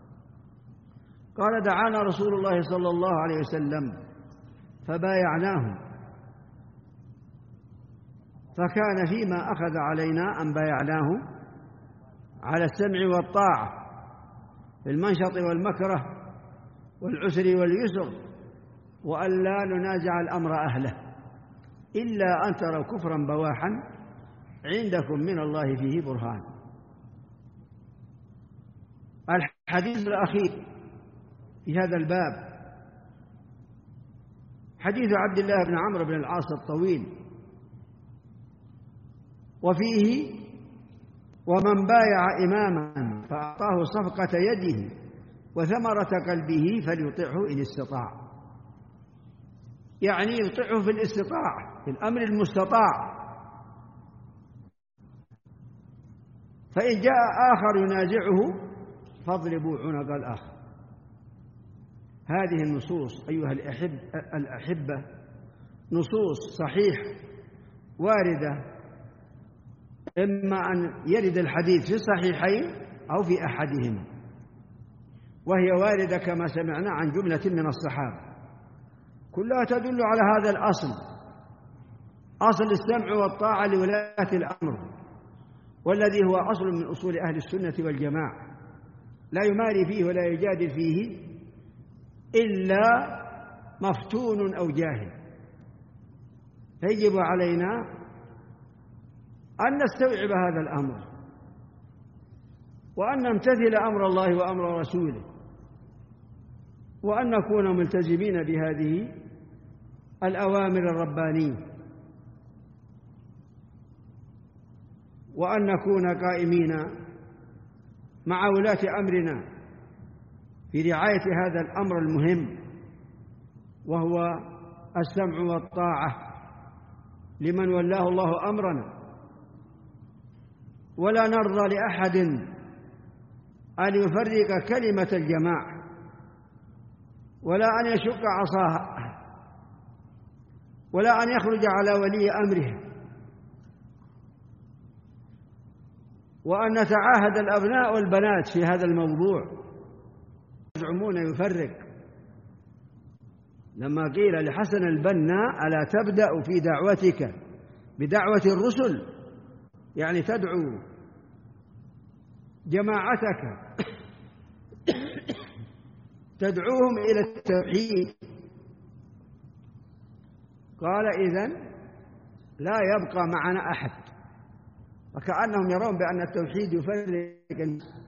Speaker 1: قال: دعانا رسول الله صلى الله عليه وسلم فبايعناه، فكان فيما أخذ علينا أن بايعناه على السمع والطاعة في المنشط والمكره والعسر واليسر، وأن لا ننازع الأمر أهله إلا أن تروا كفرا بواحا عندكم من الله فيه برهان. الحديث الأخير في هذا الباب حديث عبد الله بن عمرو بن العاص الطويل، وفيه: ومن بايع إماما فأعطاه صفقة يده وثمرة قلبه فليطعه إن استطاع، يعني يطعه في الاستطاعة، في الأمر المستطاع. فإن جاء آخر ينازعه فاضربوا عنق الآخر. هذه النصوص أيها الأحبة نصوص صحيحة واردة، إما أن يرد الحديث في الصحيحين أو في أحدهما، وهي واردة كما سمعنا عن جملة من الصحابة، كلها تدل على هذا الأصل، أصل السمع والطاعة لولاة الأمر، والذي هو أصل من أصول أهل السنة والجماعة، لا يماري فيه ولا يجادل فيه إلا مفتون أو جاهل. فيجب علينا أن نستوعب هذا الأمر، وأن نمتثل أمر الله وأمر رسوله، وأن نكون ملتزمين بهذه الأوامر الربانية، وأن نكون قائمين مع ولاة أمرنا في رعاية هذا الأمر المهم، وهو السمع والطاعة لمن ولاه الله أمرنا، ولا نرضى لأحد أن يفرق كلمة الجماعة ولا أن يشق عصاها ولا أن يخرج على ولي أمره، وأن نتعاهد الأبناء والبنات في هذا الموضوع. يزعمون يفرق، لما قيل لحسن البنا ألا تبدأ في دعوتك بدعوة الرسل، يعني تدعو جماعتك تدعوهم إلى التوحيد، قال إذن لا يبقى معنا أحد. وكأنهم يرون بأن التوحيد يفرق الناس.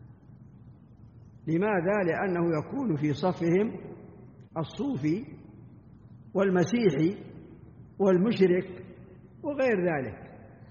Speaker 1: لماذا؟ لأنه يكون في صفهم الصوفي والمسيحي والمشرك وغير ذلك.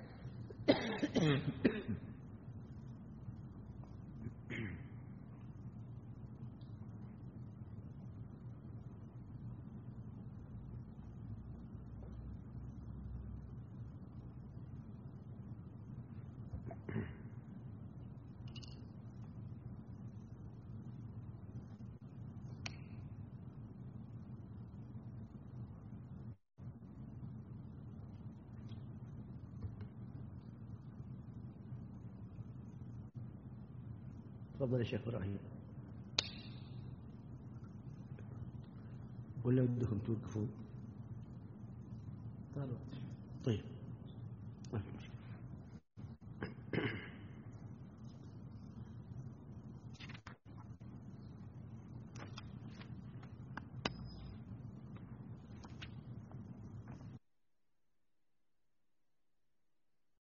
Speaker 1: تفضل يا شيخ إبراهيم، ولا بدكم توقفوا؟ طيب.